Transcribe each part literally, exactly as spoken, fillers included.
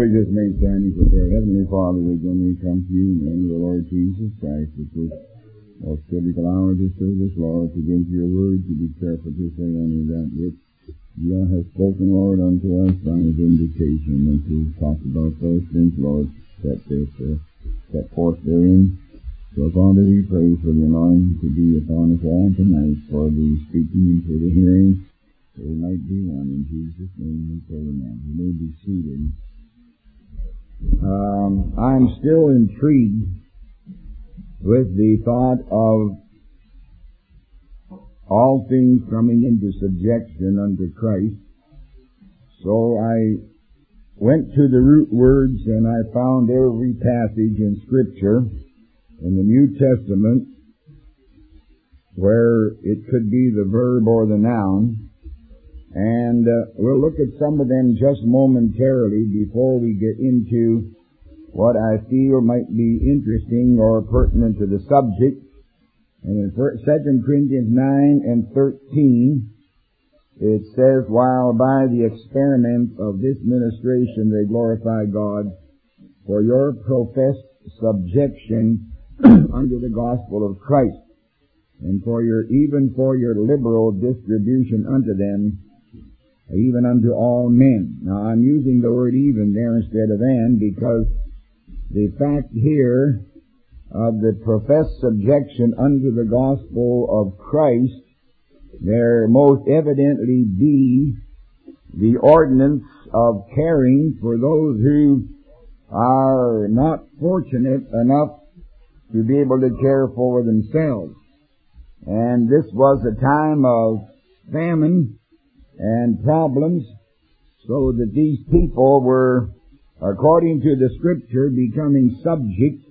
we just make time for prayer. Heavenly Father, again we come to you in the name of the Lord Jesus Christ at this most critical hour of the service, Lord, to give your word, to be careful to say only that which you have spoken, Lord, unto us by his invitation, and to talk about those things, Lord, that this uh, set forth therein. So, Father, we pray for the anointing to be upon us all tonight, for the speaking and for the hearing. There might be one. In Jesus' name we pray, amen. You may be seated. Um, I'm still intrigued with the thought of all things coming into subjection unto Christ. So I went to the root words and I found every passage in Scripture in the New Testament where it could be the verb or the noun. And uh, we'll look at some of them just momentarily before we get into what I feel might be interesting or pertinent to the subject. And in Second Corinthians nine and thirteen, it says, while by the experiment of this ministration they glorify God for your professed subjection unto the gospel of Christ, and for your, even for your liberal distribution unto them, even unto all men. Now, I'm using the word even there instead of and because the fact here of the professed subjection unto the gospel of Christ, there most evidently be the ordinance of caring for those who are not fortunate enough to be able to care for themselves. And this was a time of famine and problems, so that these people were, according to the Scripture, becoming subject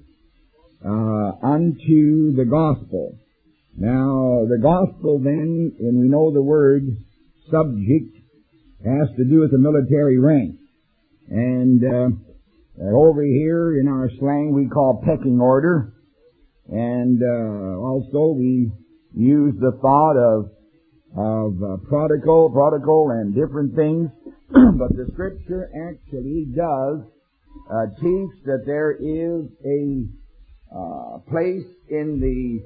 uh, unto the gospel. Now, the gospel then, and we know the word subject, has to do with the military rank. And uh, over here in our slang we call pecking order, and uh, also we use the thought of of uh, protocol, protocol and different things, but the Scripture actually does uh, teach that there is a uh, place in the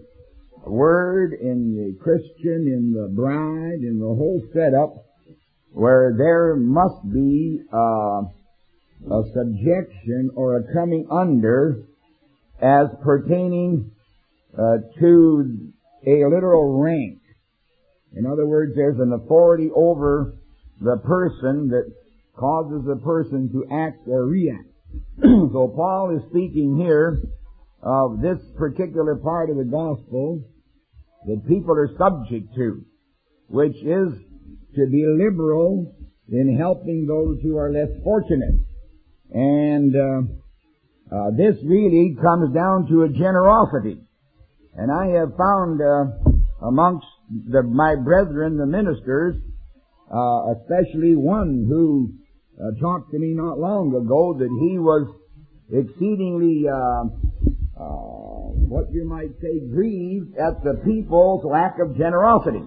Word, in the Christian, in the bride, in the whole setup, where there must be uh, a subjection or a coming under as pertaining uh, to a literal rank. In other words, there's an authority over the person that causes the person to act or react. So Paul is speaking here of this particular part of the gospel that people are subject to, which is to be liberal in helping those who are less fortunate. And uh, uh, this really comes down to a generosity. And I have found uh, amongst The, my brethren, the ministers, uh, especially one who uh, talked to me not long ago that he was exceedingly, uh, uh, what you might say, grieved at the people's lack of generosity.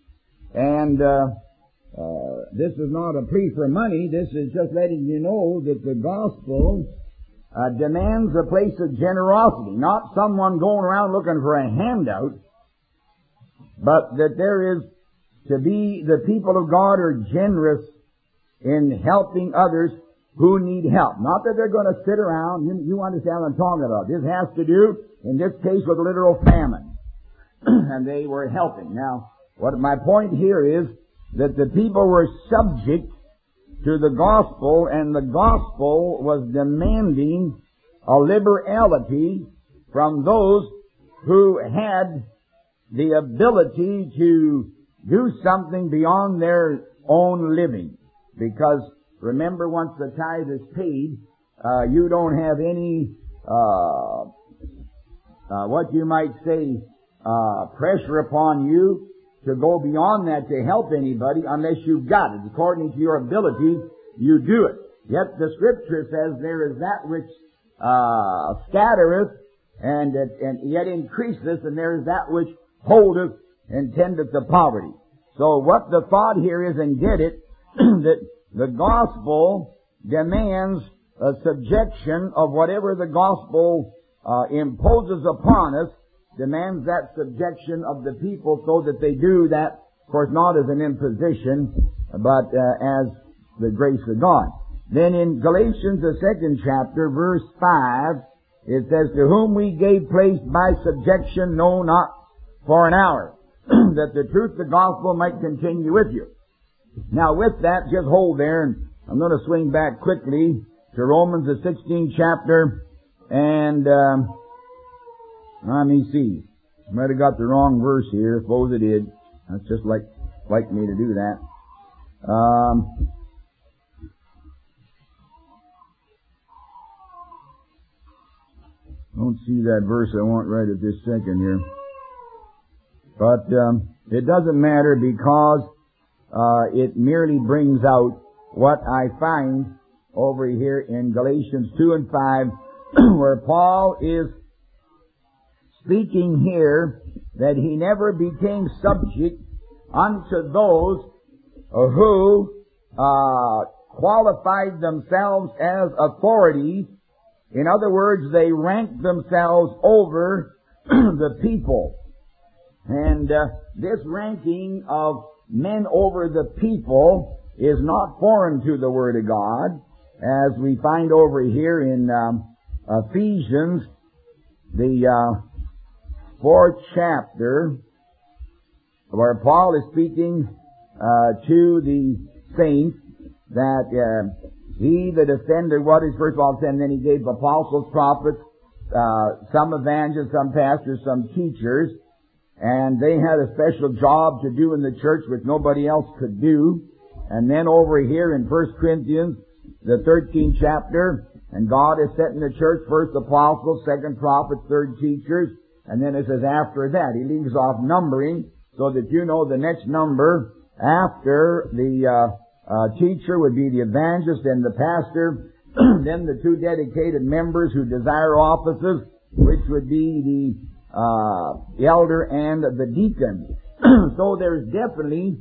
And uh, uh, this is not a plea for money. This is just letting you know that the gospel uh, demands a place of generosity, not someone going around looking for a handout, but that there is to be, the people of God are generous in helping others who need help. Not that they're going to sit around. You, you understand what I'm talking about. This has to do, in this case, with literal famine. And they were helping. Now, what my point here is that the people were subject to the gospel, and the gospel was demanding a liberality from those who had the ability to do something beyond their own living. Because remember, once the tithe is paid, uh, you don't have any, uh, uh, what you might say, uh, pressure upon you to go beyond that to help anybody unless you've got it. According to your ability, you do it. Yet the Scripture says there is that which, uh, scattereth and, and yet increaseth, and there is that which holdeth and tendeth to poverty. So what the thought here is, and get it, that the gospel demands a subjection of whatever the gospel uh, imposes upon us, demands that subjection of the people so that they do that, of course, not as an imposition, but uh, as the grace of God. Then in Galatians, the second chapter, verse five, it says, to whom we gave place by subjection, no, not for an hour, that the truth of the gospel might continue with you. Now with that, just hold there, and I'm going to swing back quickly to Romans, the sixteenth chapter, and um, let me see. I might have got the wrong verse here. Suppose it did. That's just like like me to do that. Um, don't see that verse I want right at this second here. But um, it doesn't matter, because uh, it merely brings out what I find over here in Galatians two and five, where Paul is speaking here that he never became subject unto those who uh, qualified themselves as authorities. In other words, they ranked themselves over the people. And uh, this ranking of men over the people is not foreign to the Word of God, as we find over here in um, Ephesians, the uh, fourth chapter, where Paul is speaking uh, to the saints that uh, he that ascended, what is first of all said, and then he gave apostles, prophets, uh, some evangelists, some pastors, some teachers, and they had a special job to do in the church which nobody else could do. And then over here in First Corinthians, the thirteenth chapter, and God has set in the church first apostles, second prophets, third teachers, and then it says after that, he leaves off numbering, so that you know the next number after the uh, uh, teacher would be the evangelist and the pastor, then the two dedicated members who desire offices, which would be the uh, elder and the deacon. So there's definitely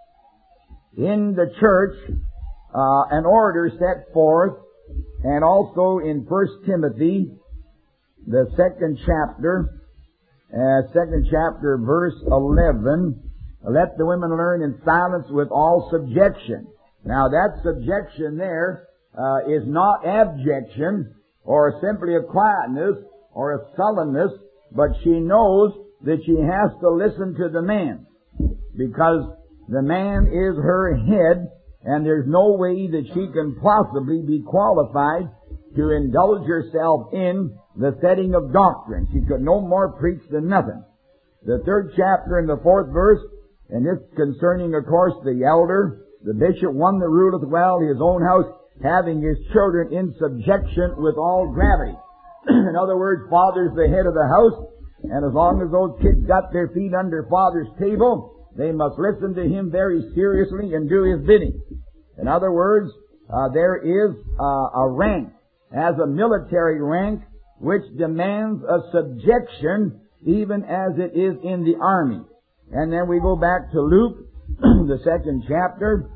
in the church uh, an order set forth, and also in First Timothy, the second chapter, uh, second chapter, verse eleven, let the women learn in silence with all subjection. Now that subjection there uh, is not abjection or simply a quietness or a sullenness, but she knows that she has to listen to the man, because the man is her head, and there's no way that she can possibly be qualified to indulge herself in the setting of doctrine. She could no more preach than nothing. The third chapter and the fourth verse, and this concerning, of course, the elder, the bishop, one that ruleth well his own house, having his children in subjection with all gravity. In other words, father's the head of the house, and as long as those kids got their feet under father's table, they must listen to him very seriously and do his bidding. In other words, uh, there is uh, a rank, as a military rank, which demands a subjection, even as it is in the army. And then we go back to Luke, the second chapter,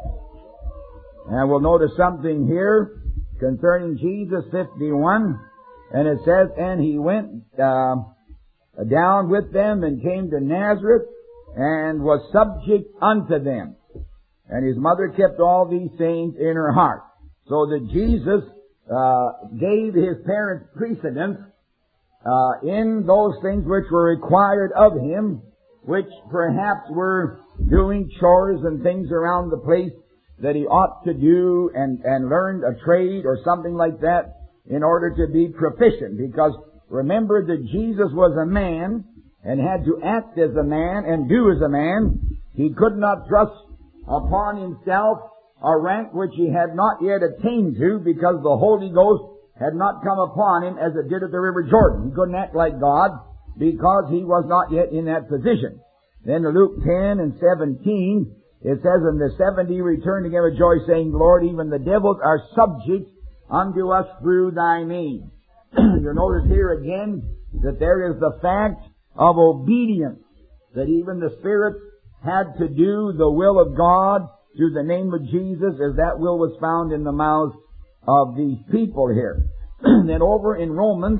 and we'll notice something here concerning Jesus, fifty-one, and it says, and he went uh, down with them and came to Nazareth, and was subject unto them. And his mother kept all these things in her heart. So that Jesus uh, gave his parents precedence uh, in those things which were required of him, which perhaps were doing chores and things around the place that he ought to do, and, and learned a trade or something like that in order to be proficient. Because remember that Jesus was a man and had to act as a man and do as a man. He could not thrust upon himself a rank which he had not yet attained to, because the Holy Ghost had not come upon him as it did at the River Jordan. He couldn't act like God because he was not yet in that position. Then in Luke ten and seventeen, it says, and the seventy returned again with joy, saying, Lord, even the devils are subject unto us through thy name. You'll notice here again that there is the fact of obedience, that even the spirits had to do the will of God through the name of Jesus, as that will was found in the mouth of these people here. Then over in Romans,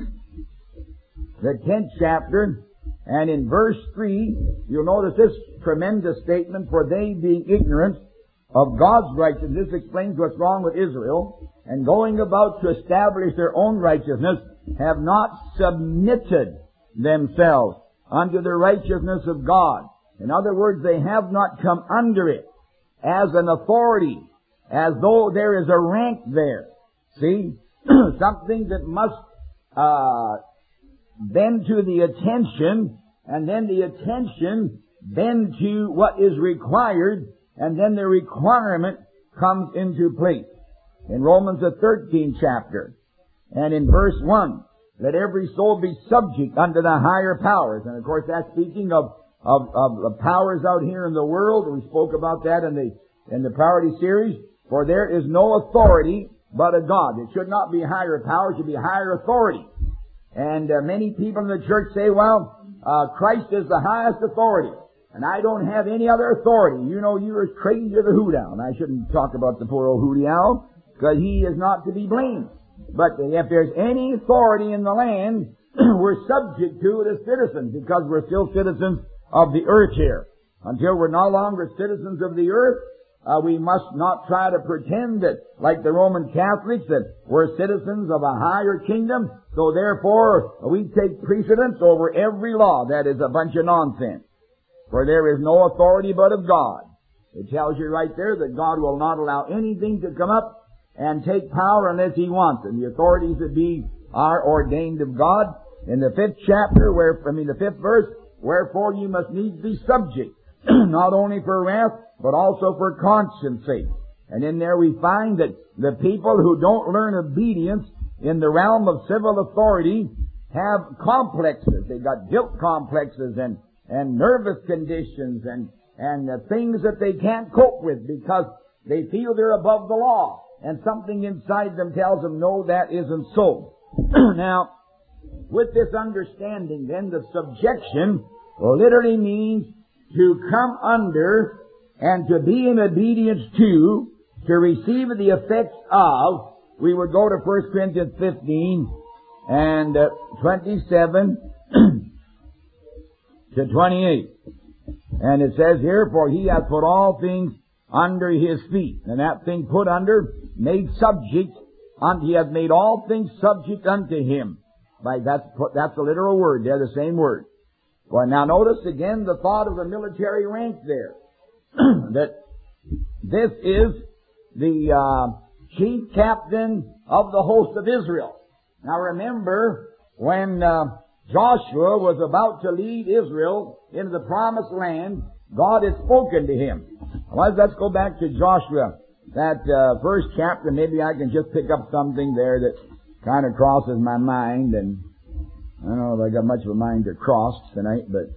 the tenth chapter, and in verse three, you'll notice this tremendous statement, for they being ignorant of God's righteousness, this explains what's wrong with Israel, and going about to establish their own righteousness, have not submitted themselves unto the righteousness of God. In other words, they have not come under it as an authority, as though there is a rank there. See? Something that must uh bend to the attention, and then the attention bend to what is required, and then the requirement comes into place. In Romans the thirteenth chapter, and in verse one, let every soul be subject unto the higher powers. And of course that's speaking of, of, of the powers out here in the world. We spoke about that in the, in the priority series. For there is no authority but a God. It should not be higher power, it should be higher authority. And uh, many people in the church say, well, uh, Christ is the highest authority, and I don't have any other authority. You know, you're as crazy as a hoot owl. And I shouldn't talk about the poor old hooty owl, because he is not to be blamed. But if there's any authority in the land, we're subject to it as citizens, because we're still citizens of the earth here. Until we're no longer citizens of the earth, Uh, we must not try to pretend that, like the Roman Catholics, that we're citizens of a higher kingdom, so therefore we take precedence over every law. That is a bunch of nonsense. For there is no authority but of God. It tells you right there that God will not allow anything to come up and take power unless He wants it. The authorities that be are ordained of God. In the fifth chapter, where, I mean the fifth verse, wherefore you must needs be subject, not only for wrath, but also for conscience sake. And in there we find that the people who don't learn obedience in the realm of civil authority have complexes. They've got guilt complexes and, and nervous conditions and, and uh, things that they can't cope with because they feel they're above the law. And something inside them tells them, no, that isn't so. Now, with this understanding then, the subjection literally means to come under and to be in obedience to, to receive the effects of. We would go to First Corinthians fifteen and uh, twenty-seven to twenty-eight. And it says here, for He hath put all things under His feet. And that thing put under, made subject, unto, He hath made all things subject unto Him. Like that's, that's a literal word. They're the same word. Well, now notice again the thought of the military rank there. That this is the uh, chief captain of the host of Israel. Now remember, when uh, Joshua was about to lead Israel into the promised land, God had spoken to him. Well, let's go back to Joshua, that uh, first chapter. Maybe I can just pick up something there that kind of crosses my mind, and I don't know if I got much of a mind to cross tonight, but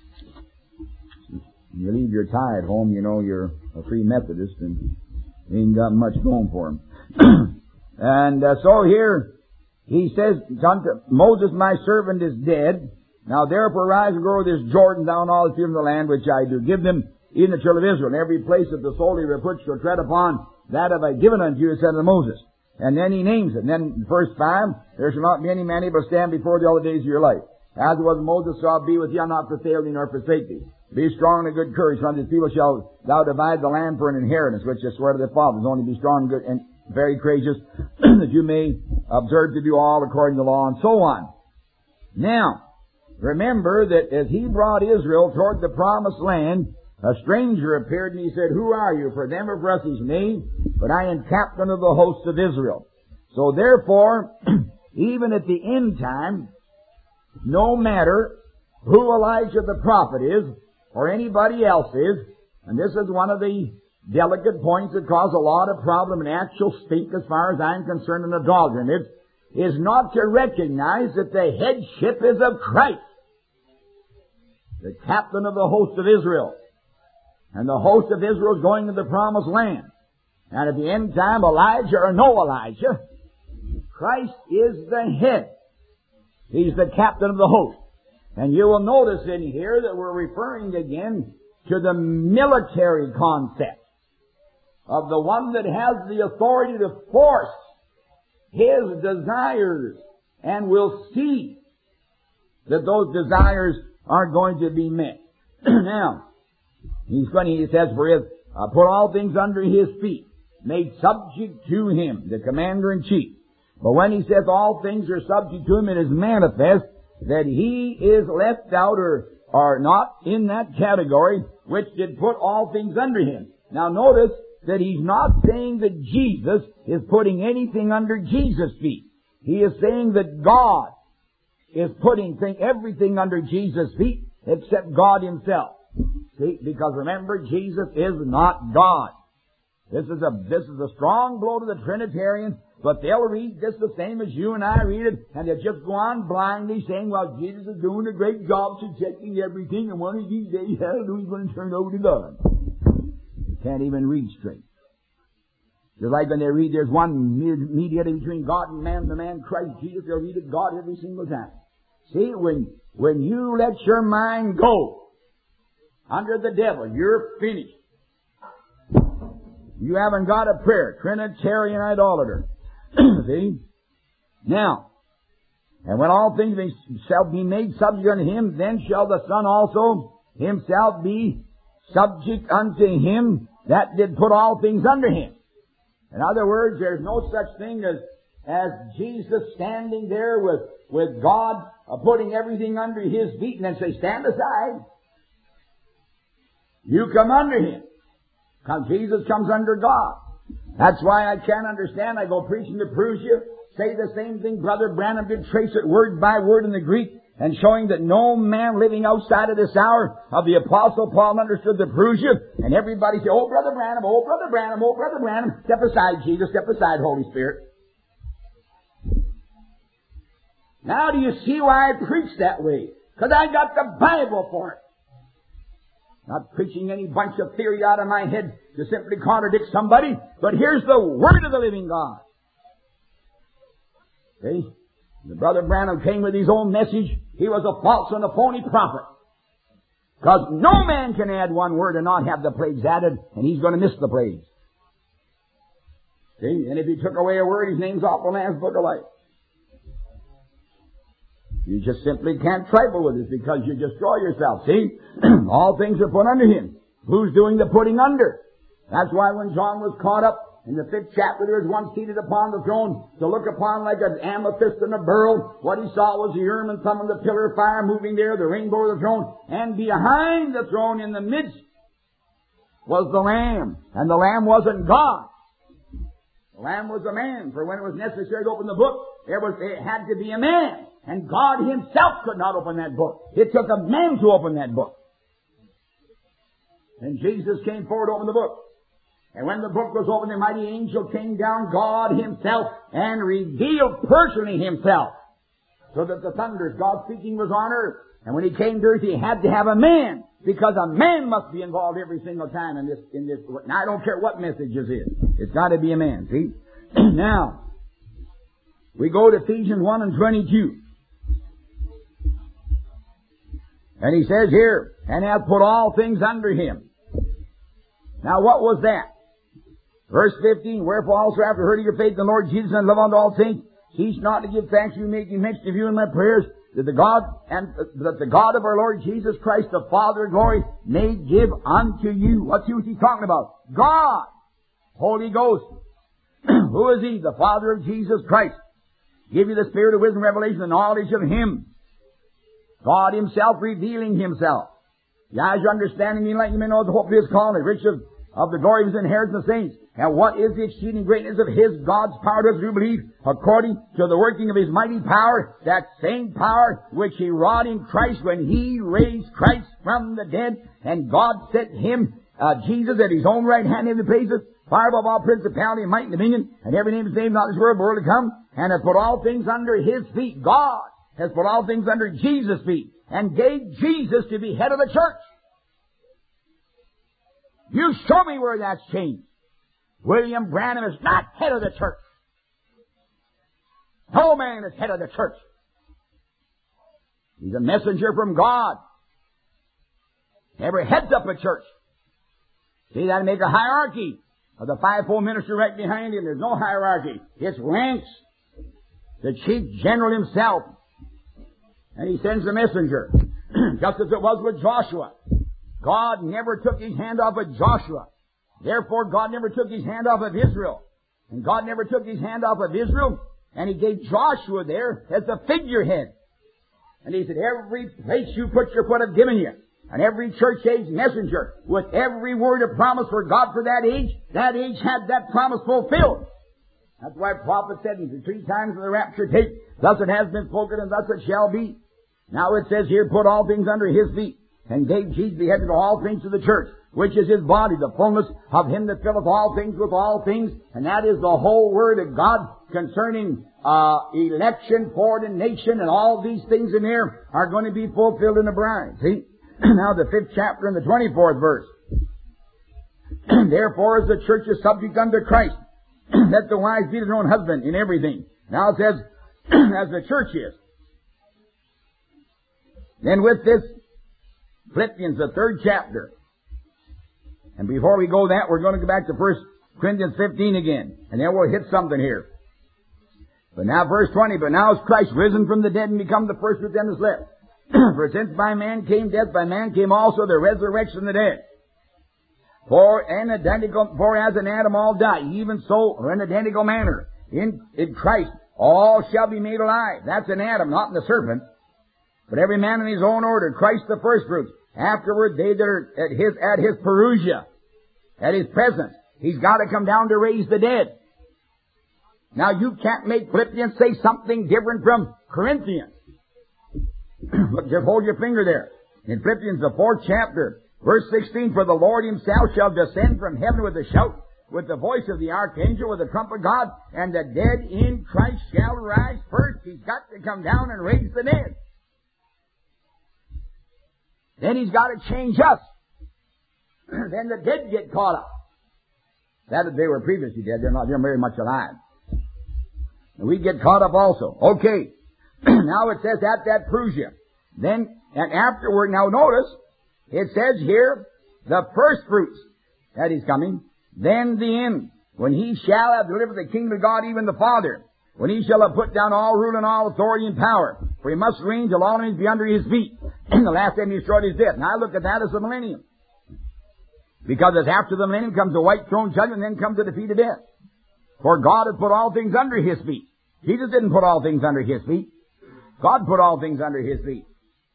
you leave your tie at home, you know you're a free Methodist and you ain't got much going for him. And uh, so here he says, Moses my servant is dead. Now therefore rise and go this Jordan down all the field of the land which I do give them, even the children of Israel. And every place that the sole of your foot shall tread upon, that have I given unto you, said unto Moses. And then he names it. And then verse five, there shall not be any man able to stand before thee all the days of your life. As it was Moses, so I'll be with thee, I'll not fail thee nor forsake thee. Be strong and of good courage, from these people shall thou divide the land for an inheritance, which I swear to their fathers. Only be strong and good and very courageous, that you may observe to do all according to the law, and so on. Now, remember that as he brought Israel toward the promised land, a stranger appeared and he said, who are you? For them of us his name, but I am captain of the host of Israel. So therefore, even at the end time, no matter who Elijah the prophet is, or anybody else is, and this is one of the delicate points that cause a lot of problem and actual stink as far as I'm concerned in adultery, is not to recognize that the headship is of Christ, the captain of the host of Israel. And the host of Israel is going to the promised land. And at the end time, Elijah or no Elijah, Christ is the head. He's the captain of the host. And you will notice in here that we're referring again to the military concept of the one that has the authority to force His desires and will see that those desires are going to be met. Now, he's funny, he says, for his, uh, put all things under his feet, made subject to him, the commander-in-chief. But when he says all things are subject to him, it is manifest that he is left out or, or not in that category which did put all things under him. Now notice that he's not saying that Jesus is putting anything under Jesus' feet. He is saying that God is putting thing, everything under Jesus' feet except God himself. See, because remember, Jesus is not God. This is a, this is a strong blow to the Trinitarians, but they'll read this the same as you and I read it, and they'll just go on blindly saying, well, Jesus is doing a great job suggesting everything, and one of these days, hallelujah, he's going to turn over to God. Can't even read straight. Just like when they read, there's one mediator between God and man, the man Christ Jesus, they'll read it God every single time. See, when, when you let your mind go under the devil, you're finished. You haven't got a prayer. Trinitarian idolater. See? Now, and when all things shall be made subject unto him, then shall the Son also himself be subject unto him that did put all things under him. In other words, there's no such thing as, as Jesus standing there with, with God uh, putting everything under his feet and then say, stand aside. You come under him. Because Jesus comes under God. That's why I can't understand. I go preaching to Perusia, say the same thing Brother Branham did, trace it word by word in the Greek, and showing that no man living outside of this hour of the Apostle Paul understood the Perusia, and everybody say, oh, Brother Branham, oh, Brother Branham, oh, Brother Branham, step aside, Jesus, step aside, Holy Spirit. Now do you see why I preach that way? Because I got the Bible for it. Not preaching any bunch of theory out of my head to simply contradict somebody, but here's the Word of the living God. See? The Brother Branham came with his own message. He was a false and a phony prophet. Because no man can add one word and not have the plagues added, and he's going to miss the plagues. See? And if he took away a word, his name's off the Lamb's Book of Life. You just simply can't trifle with it because you destroy yourself. See? All things are put under him. Who's doing the putting under? That's why when John was caught up in the fifth chapter, there was one seated upon the throne to look upon like an amethyst and a beryl. What he saw was the Urim and Thummim, the pillar of fire moving there, the rainbow of the throne. And behind the throne in the midst was the Lamb. And the Lamb wasn't God. The Lamb was a man. For when it was necessary to open the book, there was, it had to be a man. And God himself could not open that book. It took a man to open that book. And Jesus came forward to open the book. And when the book was opened, the mighty angel came down, God himself, and revealed personally himself. So that the thunders, God speaking, was on earth. And when he came to earth, he had to have a man. Because a man must be involved every single time in this, in this. Now, I don't care what message this is. It's got to be a man, see? Now, we go to Ephesians one and twenty-two. And he says here, and hath put all things under him. Now what was that? Verse fifteen, wherefore also after hearing your faith in the Lord Jesus and love unto all saints, cease not to give thanks, you making mention of you in my prayers, that the God and uh, that the God of our Lord Jesus Christ, the Father of glory, may give unto you. What's he, what's he talking about? God, Holy Ghost. Who is he? The Father of Jesus Christ. Give you the spirit of wisdom, revelation, and knowledge of him. God himself revealing himself. Yeah, as you understanding me, let you may know the hope of his calling, rich of, of the glory of his inheritance of saints. And what is the exceeding greatness of his, God's power to us who believe, according to the working of his mighty power, that same power which he wrought in Christ when he raised Christ from the dead, and God set him, uh, Jesus, at his own right hand in the places, far above all principality and might and dominion, and every name is named not this world, but world to come, and hath put all things under his feet. God has put all things under Jesus' feet, and gave Jesus to be head of the church. You show me where that's changed. William Branham is not head of the church. No man is head of the church. He's a messenger from God. Never heads up a church. See, that'd make a hierarchy of the fivefold ministry right behind him. There's no hierarchy. It's ranks. the chief general himself. And he sends a messenger. Just as it was with Joshua. God never took His hand off of Joshua. Therefore, God never took His hand off of Israel. And God never took His hand off of Israel. And He gave Joshua there as the figurehead. And He said, every place you put your foot I've given you. And every church age messenger, with every word of promise for God for that age, that age had that promise fulfilled. That's why prophet said in the three times of the rapture tape, thus it has been spoken and thus it shall be. Now it says here, put all things under His feet, and gave Jesus the head of all things to the church, which is His body, the fullness of Him that filleth all things with all things. And that is the whole Word of God concerning uh election, foreordination, and all these things in there are going to be fulfilled in the bride. See? Now the fifth chapter and the twenty-fourth verse. Therefore, as the church is subject unto Christ, let the wives be their own husband in everything. Now it says, as the church is. Then with this, Philippians, the third chapter. And before we go that, we're going to go back to First Corinthians fifteen again. And then we'll hit something here. But now verse twenty, but now is Christ risen from the dead and become the first fruits and is left. For since by man came death, by man came also the resurrection of the dead. For an identical, for as in Adam all die, even so, or in an identical manner, in, in Christ all shall be made alive. That's in Adam, not in the serpent. But every man in his own order, Christ the first fruits. Afterward, they that are at his, at his parousia, at His presence. He's got to come down to raise the dead. Now you can't make Philippians say something different from Corinthians. Look, just hold your finger there. In Philippians, the fourth chapter, verse sixteen, for the Lord Himself shall descend from heaven with a shout, with the voice of the archangel, with the trump of God, and the dead in Christ shall rise first. He's got to come down and raise the dead. Then He's got to change us. Then the dead get caught up. That is, they were previously dead. They're not, they're very much alive. And we get caught up also. Okay. Now it says at that parousia. Then, and afterward, now notice, it says here, the first fruits, that is coming, then the end, when He shall have delivered the kingdom of God, even the Father, when He shall have put down all rule and all authority and power, for He must reign till all things be under His feet. And the last time He destroyed His death. Now I look at that as the millennium. Because as after the millennium comes the white throne judgment, and then comes the defeat of death. For God has put all things under His feet. Jesus didn't put all things under His feet. God put all things under His feet.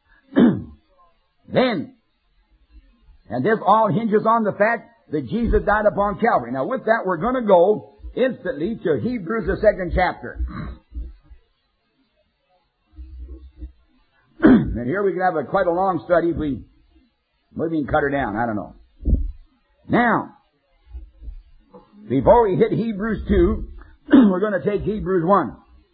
Then, and this all hinges on the fact that Jesus died upon Calvary. Now with that, we're going to go instantly to Hebrews, the second chapter. And here we can have a, quite a long study if we, maybe we can cut her down, I don't know. Now, before we hit Hebrews two, we're going to take Hebrews one.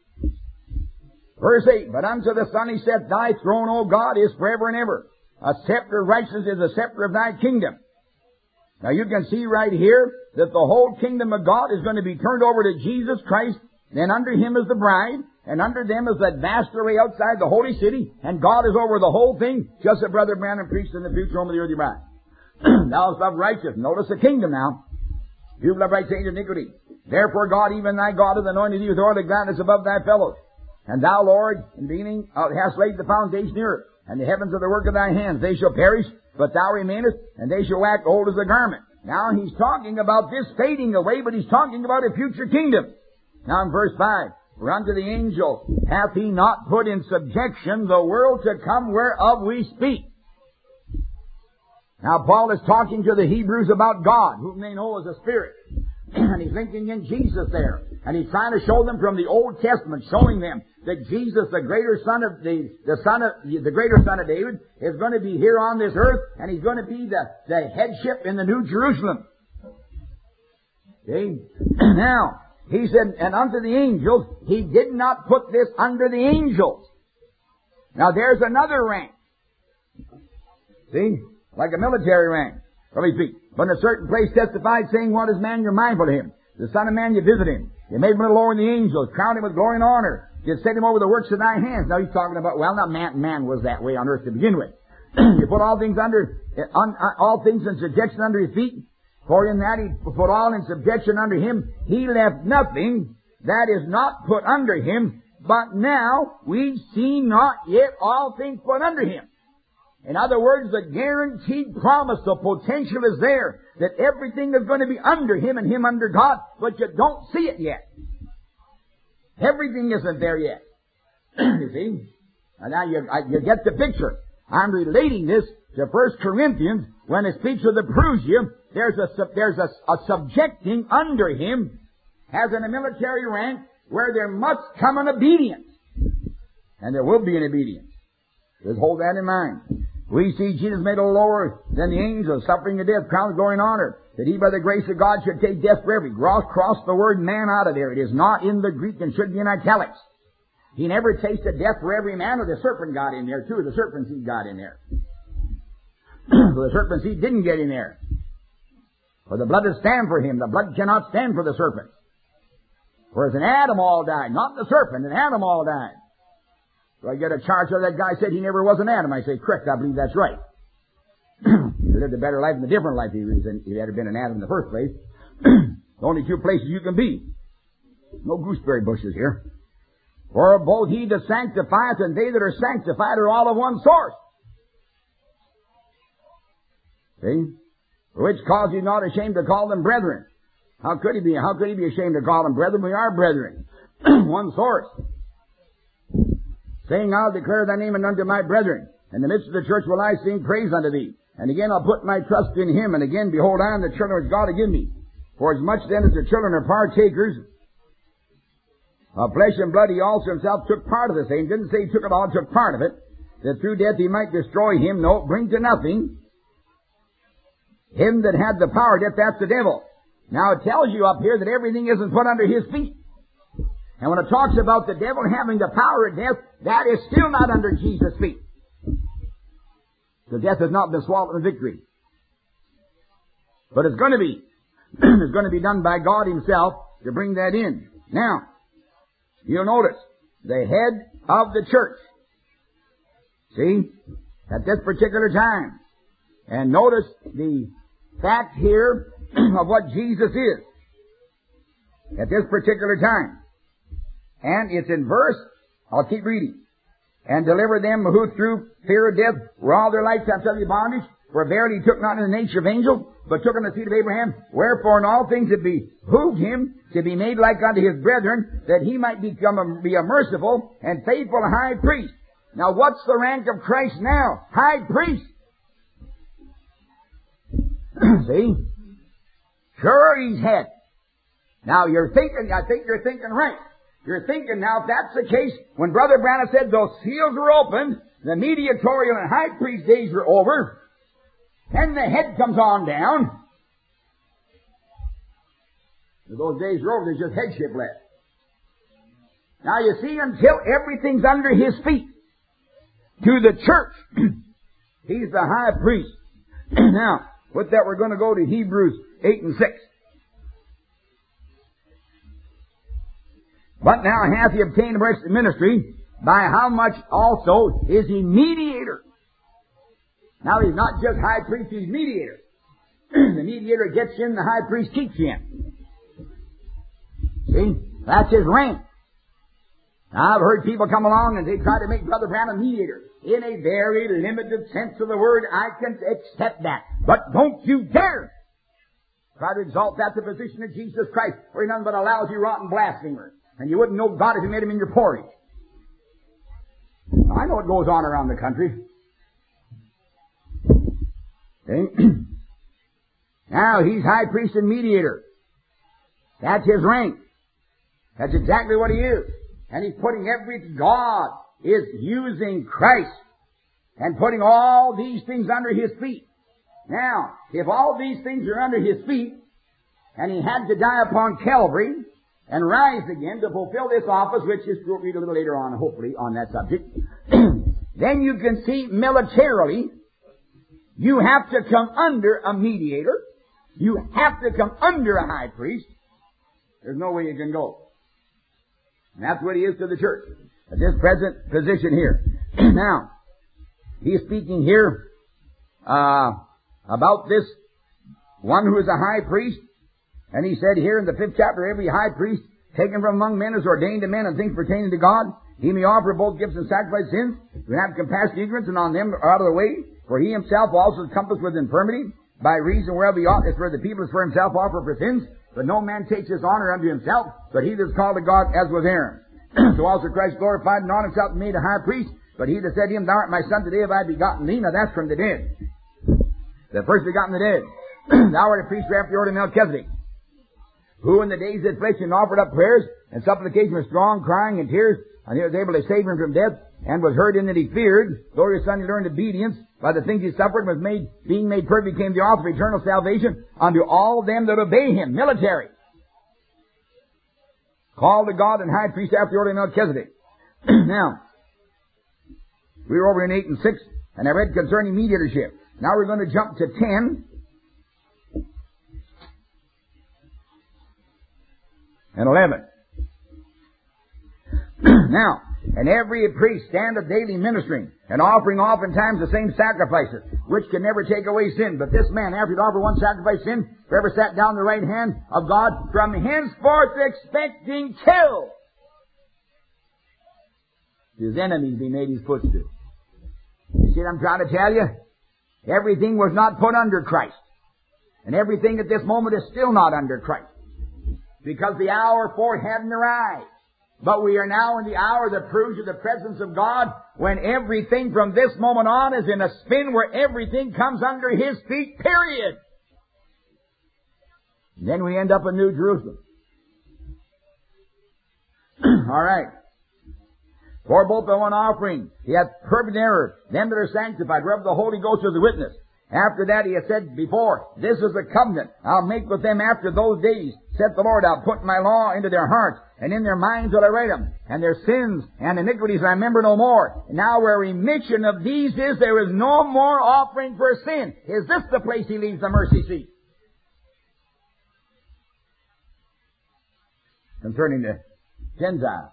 Verse eight, but unto the Son He saith, Thy throne, O God, is forever and ever. A scepter of righteousness is the scepter of Thy kingdom. Now you can see right here that the whole kingdom of God is going to be turned over to Jesus Christ, then under Him is the bride, and under them is that vast array outside the holy city, and God is over the whole thing, just as Brother Branham preached in the future home of the earthly bride. Thou hast loved righteousness. Notice the kingdom now. You've loved right saying iniquity. Therefore God, even Thy God, hath anointed thee with oil of gladness above Thy fellows. And Thou, Lord, in beginning, uh, hast laid the foundation of the earth, and the heavens are the work of Thy hands. They shall perish, but Thou remainest, and they shall wax old as a garment. Now He's talking about this fading away, but He's talking about a future kingdom. Now in verse five, for unto the angel hath He not put in subjection the world to come whereof we speak. Now Paul is talking to the Hebrews about God, whom they know as a spirit. And he's linking in Jesus there. And he's trying to show them from the Old Testament, showing them that Jesus, the greater son of the, the son of, the greater son of David, is going to be here on this earth, and he's going to be the, the headship in the New Jerusalem. Okay? Now, he said, and unto the angels, He did not put this under the angels. Now there's another rank. See? Like a military rank. Let me speak. But in a certain place testified, saying, what is man, you're mindful of him. The Son of Man, you visit him. You made him a little lower than the angels, crowned him with glory and honor. You set him over the works of thy hands. Now he's talking about, well, not man, man was that way on earth to begin with. You put all things under, un, uh, all things in subjection under His feet. For in that He put all in subjection under Him. He left nothing that is not put under Him. but now we see not yet all things put under him. In other words, the guaranteed promise, the potential is there that everything is going to be under him and him under God, but you don't see it yet. Everything isn't there yet. You see? And now you, you get the picture. I'm relating this to First Corinthians when it speaks of the Perusia. There's a, there's a, a subjecting under him as in a military rank where there must come an obedience. And there will be an obedience. Just hold that in mind. We see Jesus made a lower than the angels, suffering the death, crown of glory and honor, that he by the grace of God should take death for every. Cross, cross the word man out of there. It is not in the Greek and should be in italics. He never tasted death for every man, or the serpent got in there too, or the serpent seed got in there. So the serpent seed didn't get in there. For the blood to stand for him. The blood cannot stand for the serpent. Whereas an Adam all died, not the serpent, an Adam all died. So I get a charge of that guy said he never was an Adam. I say, correct, I believe that's right. He lived a better life and a different life if he had been an Adam in the first place. The only two places you can be. No gooseberry bushes here. For both he that sanctifieth and they that are sanctified are all of one source. See? For which cause he's not ashamed to call them brethren. How could he be? How could he be ashamed to call them brethren? We are brethren. One source. Saying, I'll declare thy name unto my brethren. In the midst of the church will I sing praise unto thee. And again I'll put my trust in him. And again, behold, I am the children which God hath given me. For as much then as the children are partakers of flesh and blood, he also himself took part of the same. Didn't say he took it all, took part of it. That through death he might destroy him. No, bring to nothing him that had the power of death, that's the devil. Now it tells you up here that everything isn't put under his feet. And when it talks about the devil having the power of death, that is still not under Jesus' feet. The death has not been swallowed in victory. But it's going to be. It's going to be done by God himself to bring that in. Now, you'll notice the head of the church. See? At this particular time. And notice the fact here of what Jesus is. At this particular time. And it's in verse, I'll keep reading. And deliver them who through fear of death were all their lifetime under bondage. For verily he took not in the nature of angel, but took on the seed of Abraham. Wherefore in all things it behooved him to be made like unto his brethren, that he might become a, be a merciful and faithful high priest. Now what's the rank of Christ now? High priest. See? Sure, he's head. Now you're thinking, I think you're thinking right. You're thinking now, if that's the case, when Brother Branham said those seals were opened, the mediatorial and high priest days were over, then the head comes on down. Those days are over, there's just headship left. Now you see, until everything's under his feet, to the church, he's the high priest. Now, with that we're going to go to Hebrews eight and six. But now hath he obtained the ministry, by how much also is he mediator. Now he's not just high priest, he's mediator. The mediator gets in, the high priest keeps in. See? That's his rank. Now I've heard people come along and they try to make Brother Branham a mediator. In a very limited sense of the word, I can accept that. But don't you dare try to exalt that to the position of Jesus Christ, for he's nothing but a lousy, rotten blasphemer. And you wouldn't know God if you made him in your porridge. I know what goes on around the country. Okay? Now, he's high priest and mediator. That's his rank. That's exactly what he is. And he's putting every, God is using Christ and putting all these things under his feet. Now, if all these things are under his feet, and he had to die upon Calvary, and rise again to fulfill this office, which is, we'll read a little later on, hopefully, on that subject. Then you can see militarily, you have to come under a mediator. You have to come under a high priest. There's no way you can go. And that's what he is to the church, at this present position here. Now, he's speaking here uh about this one who is a high priest. And he said here in the fifth chapter, every high priest taken from among men, is ordained to men and things pertaining to God. He may offer both gifts and sacrifice sins, to have compassion and ignorance, and on them are out of the way. For he himself also is compassed with infirmity, by reason whereof he ought is for the people is for himself offer for sins. But no man takes his honor unto himself, but he that is called to God, as was Aaron. So also Christ glorified and on himself and made a high priest. But he that said to him, Thou art my son, today have I begotten thee. Now that's from the dead. The first begotten the dead. Thou art a priest after the order of Melchizedek, who in the days of affliction offered up prayers and supplication with strong crying and tears, and he was able to save him from death, and was heard in that he feared. Though his son he learned obedience by the things he suffered, was made, being made perfect, became the author of eternal salvation unto all them that obey him. Military. Called to God and high priest after the order of Melchizedek. Now, we were over in eight and six, and I read concerning mediatorship. Now we're going to jump to ten. And eleven. Now, and every priest standeth daily ministering, and offering oftentimes the same sacrifices, which can never take away sin. But this man, after he'd offered one sacrifice sin, forever sat down at the right hand of God, from henceforth expecting till his enemies be made his footstool. You see what I'm trying to tell you? Everything was not put under Christ. And everything at this moment is still not under Christ. Because the hour for hadn't arrived. But we are now in the hour that proves you the presence of God, when everything from this moment on is in a spin where everything comes under His feet, period. And then we end up in New Jerusalem. All right. For both the one offering, He hath perfect error, them that are sanctified, whereof the Holy Ghost is a witness. After that, He has said before, This is the covenant I'll make with them after those days, saith the Lord. I'll put my law into their hearts, and in their minds will I write them, and their sins and iniquities I remember no more. Now where remission of these is, there is no more offering for sin. Is this the place He leaves the mercy seat? Concerning the Gentiles.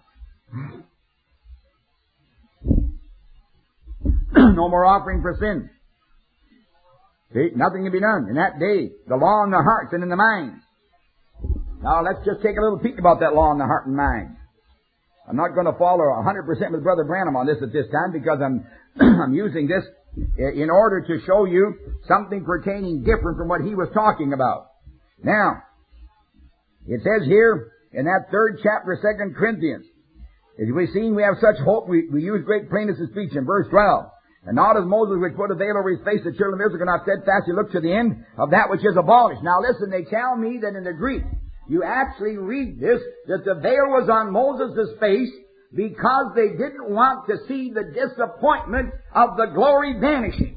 No more offering for sin. See, nothing can be done. In that day, the law in the hearts and in the minds. Now, let's just take a little peek about that law in the heart and mind. I'm not going to follow one hundred percent with Brother Branham on this at this time, because I'm I'm using this in order to show you something pertaining different from what he was talking about. Now, it says here in that third chapter of Second Corinthians, as we've seen, we have such hope, we, we use great plainness of speech in verse twelve. And not as Moses which put a veil over his face, the children of Israel could not steadfastly look to the end of that which is abolished. Now listen, they tell me that in the Greek, you actually read this, that the veil was on Moses' face because they didn't want to see the disappointment of the glory vanishing.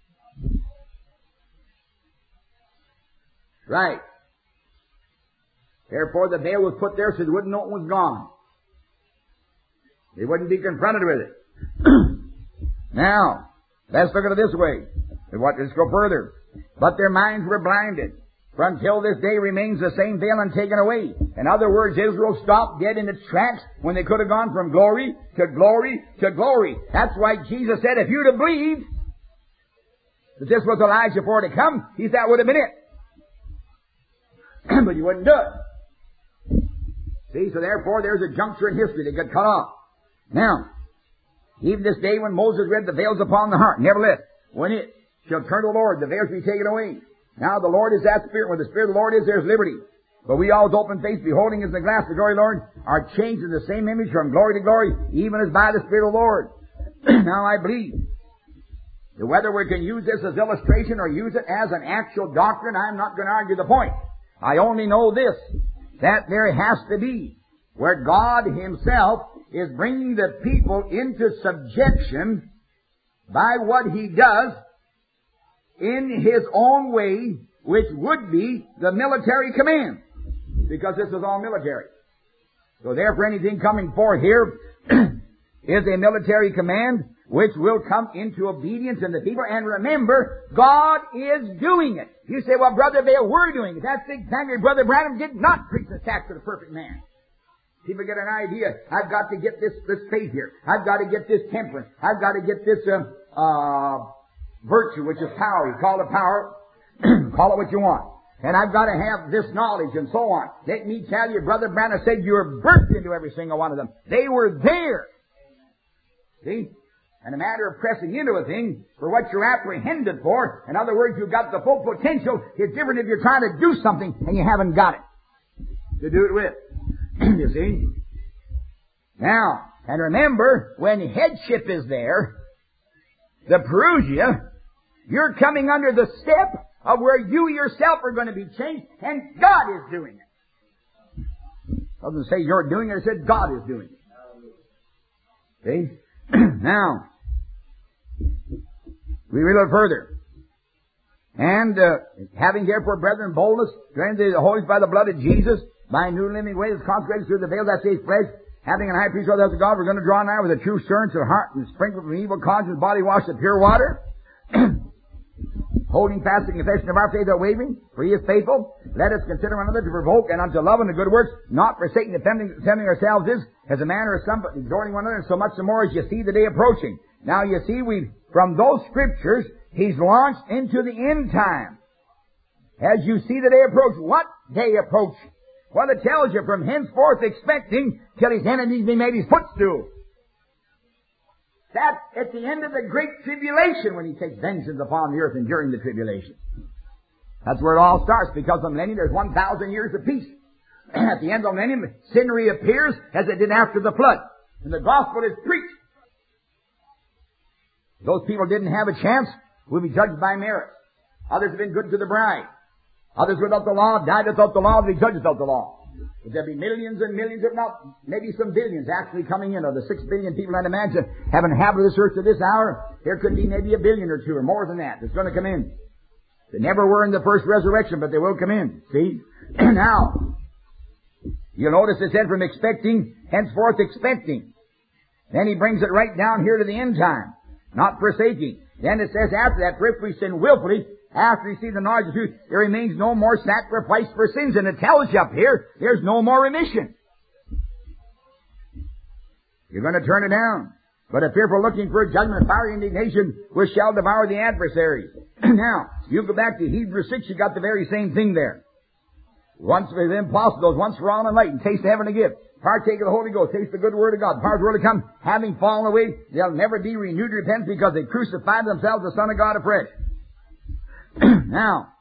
Right. Therefore the veil was put there so they wouldn't know it was gone. They wouldn't be confronted with it. Now, let's look at it this way. Let's go further. But their minds were blinded. For until this day remains the same veil untaken away. In other words, Israel stopped dead in its tracks when they could have gone from glory to glory to glory. That's why Jesus said, if you'd have believed that this was Elijah for to come, he said that would have been it. But you wouldn't do it. See, so therefore there's a juncture in history that got cut off. Now, even this day when Moses read the veils upon the heart, nevertheless, when it shall turn to the Lord, the veils be taken away. Now the Lord is that Spirit. Where the Spirit of the Lord is, there's liberty. But we all with open face, beholding as in the glass the glory of the Lord, are changed in the same image from glory to glory, even as by the Spirit of the Lord. Now I believe that whether we can use this as illustration or use it as an actual doctrine, I'm not going to argue the point. I only know this, that there has to be, where God Himself is bringing the people into subjection by what He does in His own way, which would be the military command. Because this is all military. So therefore anything coming forth here is a military command which will come into obedience in the people. And remember, God is doing it. You say, well, Brother Vail, we're doing it. That's exactly. Brother Branham did not preach the tax of the perfect man. People get an idea. I've got to get this, this faith here. I've got to get this temperance. I've got to get this, uh, uh, virtue, which is power. You call it power. Call it what you want. and I've got to have this knowledge and so on. Let me tell you, Brother Branham said you were birthed into every single one of them. They were there. See? And a matter of pressing into a thing for what you're apprehended for, in other words, you've got the full potential, is different if you're trying to do something and you haven't got it to do it with. You see? Now, and remember, when headship is there, the Perusia, you're coming under the step of where you yourself are going to be changed, and God is doing it. It doesn't say you're doing it, it said God is doing it. See? Now, we read a little further. And, uh, having therefore, brethren, boldness to enter the holies by the blood of Jesus, by a new living way that's consecrated through the veil that saves flesh, having an high priest over the house of God, we're going to draw nigh with a true assurance of heart and sprinkled from evil conscience, body washed with pure water, holding fast the confession of our faith without wavering, for He is faithful. Let us consider one another to provoke and unto love and to good works, not forsaking defending, defending ourselves is, as a manner of some, but exhorting one another, so much the more as you see the day approaching. Now you see, we from those scriptures, He's launched into the end time. As you see the day approach, what day approach? Well, it tells you from henceforth expecting till His enemies be made His footstool. That's at the end of the great tribulation when He takes vengeance upon the earth and during the tribulation. That's where it all starts, because the millennium there's one thousand years of peace. At the end of the millennium, sin reappears as it did after the flood. And the gospel is preached. Those people didn't have a chance, will be judged by merit. Others have been good to the bride. Others without the law died without the law, will be judged without the law. But there'll be millions and millions, if not maybe some billions actually coming in. Of the six billion people I'd imagine have inhabited this earth to this hour, there could be maybe a billion or two or more than that that's going to come in. They never were in the first resurrection, but they will come in. See? Now, you'll notice it said from expecting, henceforth expecting. Then he brings it right down here to the end time. Not forsaking. Then it says after that, for if we sin willfully, after you see the knowledge of truth, there remains no more sacrifice for sins. And it tells you up here, there's no more remission. You're going to turn it down. But if fearful looking for a judgment, fiery indignation, which shall devour the adversaries. Now, you go back to Hebrews six, you got the very same thing there. Once for the impossible, those once for all enlightened, taste the heavenly gift. Partake of the Holy Ghost, taste the good word of God. The power of the world to come, having fallen away, they'll never be renewed to repentance because they crucified themselves the Son of God afresh. Now,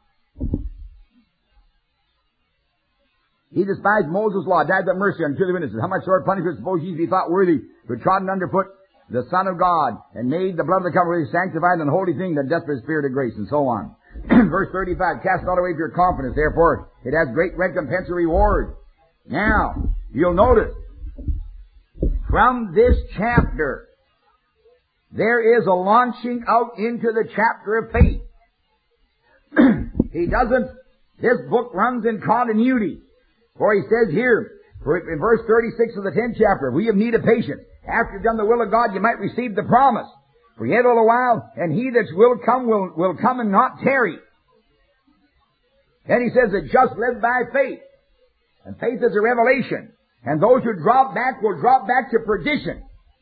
he despised Moses' law, died without mercy unto the witnesses. How much sore punishment suppose ye to be thought worthy, who trodden underfoot the Son of God, and made the blood of the covenant sanctified and holy thing, that doth the Spirit of grace, and so on. Verse thirty-five, cast not away your confidence, therefore it has great recompense or reward. Now, you'll notice, from this chapter, there is a launching out into the chapter of faith. He doesn't, this book runs in continuity. For he says here, for in verse thirty-six of the tenth chapter, we have need of patience. After you've done the will of God, you might receive the promise. For yet a little while, and he that will come will, will come and not tarry. Then he says that just live by faith. And faith is a revelation. And those who drop back will drop back to perdition.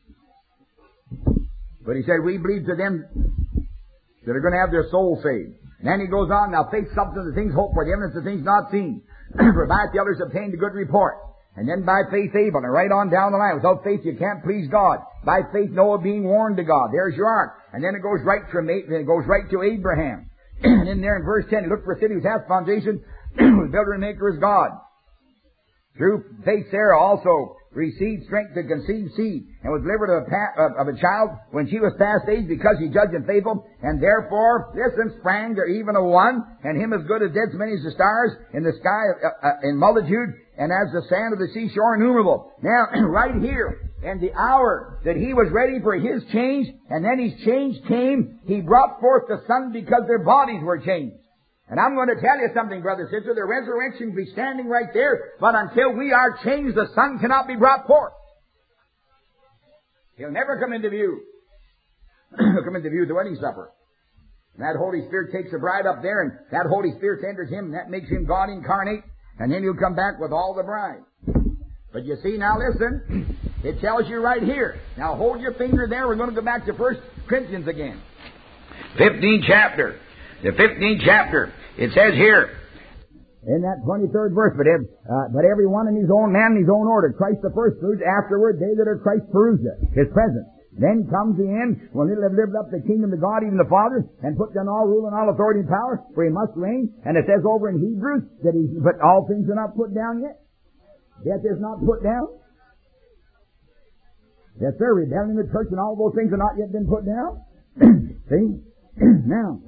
But he said, we believe to them that are going to have their soul saved. And then he goes on, now faith substance of things hoped for, the evidence of things not seen. For by it the others obtained a good report. And then by faith Abel, and right on down the line. Without faith you can't please God. By faith Noah being warned to God. There's your ark. And then it goes right to, it goes right to Abraham. And in there in verse ten, he looked for a city whose hath foundation, whose builder and maker is God. Through faith Sarah also received strength to conceive seed, and was delivered of a, pa- of a child when she was past age, because she judged him faithful, and therefore, listen, sprang there even a one, and him as good as dead, so many as the stars in the sky uh, uh, in multitude, and as the sand of the seashore innumerable. Now, right here, in the hour that he was ready for his change, and then his change came, he brought forth the Son because their bodies were changed. And I'm going to tell you something, brother, sister. The resurrection will be standing right there, but until we are changed, the Son cannot be brought forth. He'll never come into view. He'll come into view at the wedding supper. And that Holy Spirit takes the bride up there, and that Holy Spirit enters him, and that makes him God incarnate, and then he'll come back with all the bride. But you see, now listen, it tells you right here. Now hold your finger there. We're going to go back to First Corinthians again. fifteenth chapter. The fifteenth chapter, it says here, In that twenty-third verse, but, every, uh, but every one in his own man, in his own order. Christ the first fruits, afterward they that are Christ's Perusia, his presence. Then comes the end, when he'll have lived up the kingdom of God, even the Father, and put down all rule and all authority and power, for he must reign. And it says over in Hebrews that he, but all things are not put down yet. Death is not put down. Yes, sir, rebellion in the church and all those things have not yet been put down. See? Now,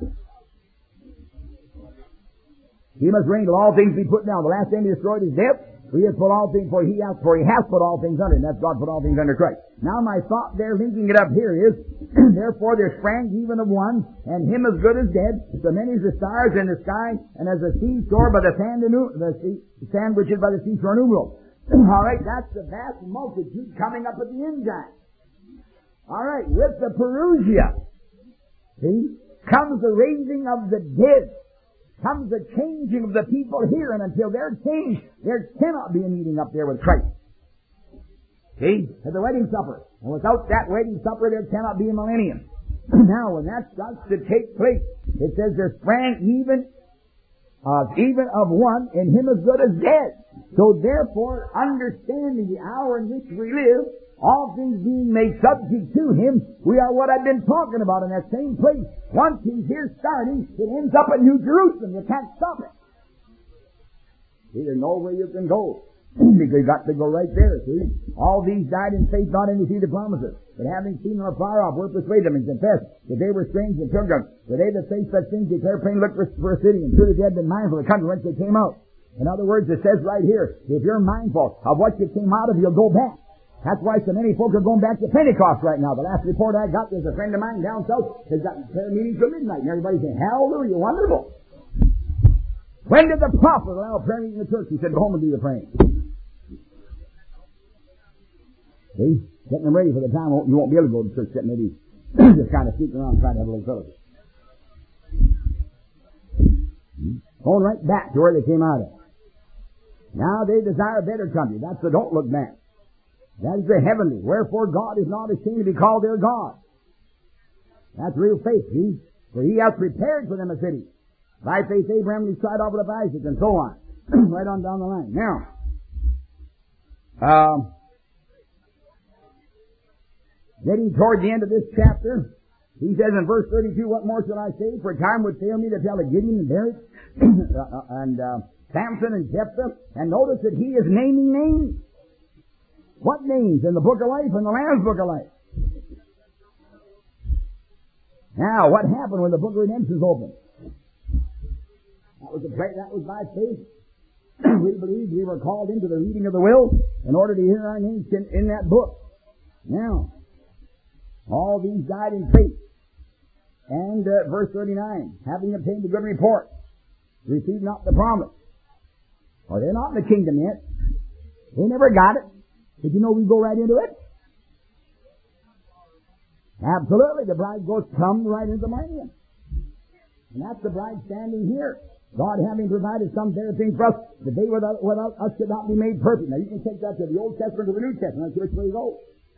he must reign till all things be put down. The last thing he destroyed is death. For he has put all things, for he has, for he has put all things under, and that's God put all things under Christ. Now my thought there, linking it up here is, therefore there sprang even of one, and him as good as dead, so many as the stars in the sky, and as the seashore by the sand, innu- the sea, sand which is by the seashore innumerable. All right, that's the vast multitude coming up at the end time. All right, with the Perusia, see, comes the raising of the dead. Comes the changing of the people here, and until they're changed, there cannot be a meeting up there with Christ. See? At the wedding supper. And without that wedding supper, there cannot be a millennium. Now, when that starts to take place, it says there sprang even of even of one, and him as good as dead. So therefore, understanding the hour in which we live, all things being made subject to him, we are what I've been talking about in that same place. Once he's here starting, it ends up at New Jerusalem. You can't stop it. See, there's no way you can go. You've got to go right there, see? All these died in faith, not in to see the promises. But having seen them afar off, were persuaded them and confessed that they were strange and pilgrims. For they that face such things declare plain, look for, for a city, and truly they had been mindful of the country whence they came out. In other words, it says right here, if you're mindful of what you came out of, you'll go back. That's why so many folk are going back to Pentecost right now. The last report I got, there's a friend of mine down south has got prayer meetings till midnight, and everybody's saying, hallelujah, wonderful. When did the prophet allow prayer meeting in the church? He said, go home and do the praying. See? Getting them ready for the time you won't be able to go to church, except maybe just kind of sneaking around trying to have a little fellowship. Going right back to where they came out of. Now they desire a better country. That's the don't look back. That is the heavenly. Wherefore God is not ashamed to be called their God. That's real faith, see? For he hath prepared for them a city. By faith Abraham he tried offered up Isaac, and so on. Right on down the line. Now, um, getting toward the end of this chapter, he says in verse thirty-two, what more shall I say? For time would fail me to tell of Gideon and Barak, and uh, Samson and Jephthah. And notice that he is naming names. What names? In the book of life and the Lamb's book of life. Now, what happened when the book of redemption is opened? That was a pray, that was by faith. We believed we were called into the reading of the will in order to hear our names in, in that book. Now, all these died in faith. And uh, verse thirty-nine, having obtained a good report, received not the promise. Well, they're not in the kingdom yet. They never got it. Did you know we go right into it? Absolutely. The bride goes plumb right into the millennium. And that's the bride standing here. God having provided some better thing for us, the day without, without us should not be made perfect. Now you can take that to the Old Testament or the New Testament. That's which way you go.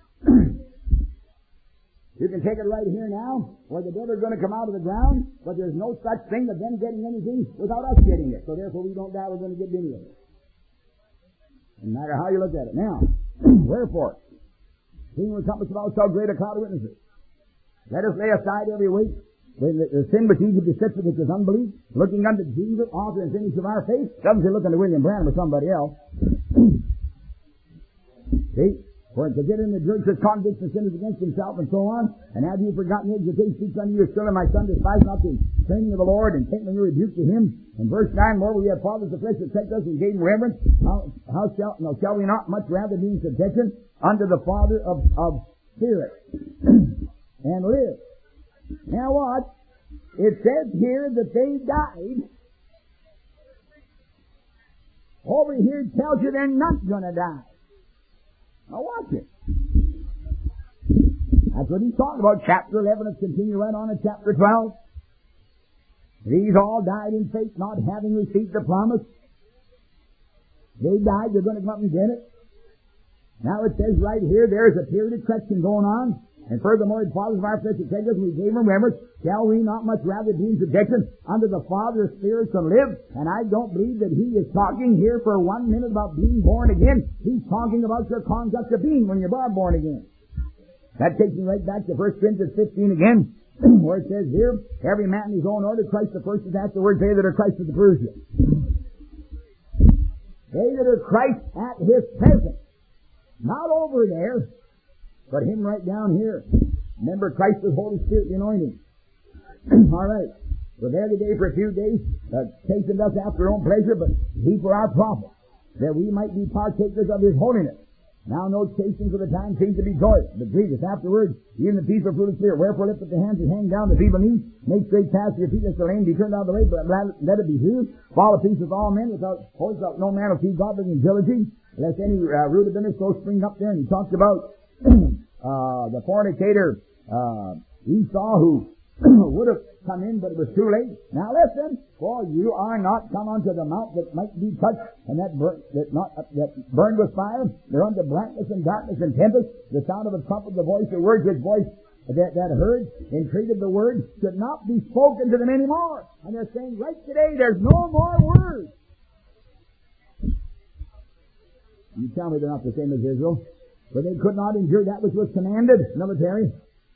You can take it right here now, where the dead are going to come out of the ground, but there's no such thing of them getting anything without us getting it. So therefore we don't die, we're going to get any of it. No matter how you look at it. Now, wherefore, being encompassed about so great a cloud of witnesses, let us lay aside every weight, the, the sin which easily besets us, which is unbelief, looking unto Jesus, author and finisher of our faith. Doesn't say look unto William Branham or somebody else. See? For to get in the church that convicts and sinners against himself and so on, and have you forgotten the exhortation speaks unto you, still in my son, despise not the training of the Lord, and take no your rebuke to him. And verse nine, moreover, we have fathers of flesh that take us and gave him reverence. How, how shall, no, shall we not much rather be in subjection unto the Father of, of spirit and live? Now what? It says here that they died. Over here it tells you they're not gonna die. Now watch it. That's what he's talking about. Chapter eleven, let's continue right on to chapter twelve. These all died in faith, not having received the promise. They died, they're going to come up and get it. Now it says right here, there's a period of question going on, And furthermore, the fathers of our flesh have taken us, and we gave them reverence. Shall we not much rather be in subjection unto the Father of spirits and live? And I don't believe that he is talking here for one minute about being born again. He's talking about your conduct of being when you are born again. That takes me right back to First Corinthians fifteen again, where it says here, every man in his own order, Christ the first, is afterwards they that are Christ is the Persia. They that are Christ at his presence. Not over there, but him right down here. Remember, Christ was Holy Spirit, the anointing. All right. We're there today for a few days, uh, tasting us after our own pleasure, but he for our profit, that we might be partakers of his holiness. Now no chasing for the time seems to be joy, but grievous. Afterwards, even the peace of fruit of spirit. Wherefore lift up the hands and hang down the feeble knees, make straight paths for your feet, lest the lame be turned out of the way, but let it be healed. Follow peace with all men, without holds up no man will see God with agility, lest any uh, root of bitterness so spring up there. And he talked about uh, the fornicator uh, Esau, who would have come in, but it was too late. Now listen, for you are not come unto the mount that might be touched, and that burnt, that not uh, that burned with fire. They're unto blackness and darkness and tempest. The sound of a trumpet, the voice of words, which voice that that heard, entreated the word, should not be spoken to them anymore. And they're saying, right today, there's no more words. You tell me they're not the same as Israel, for they could not endure that which was commanded, military.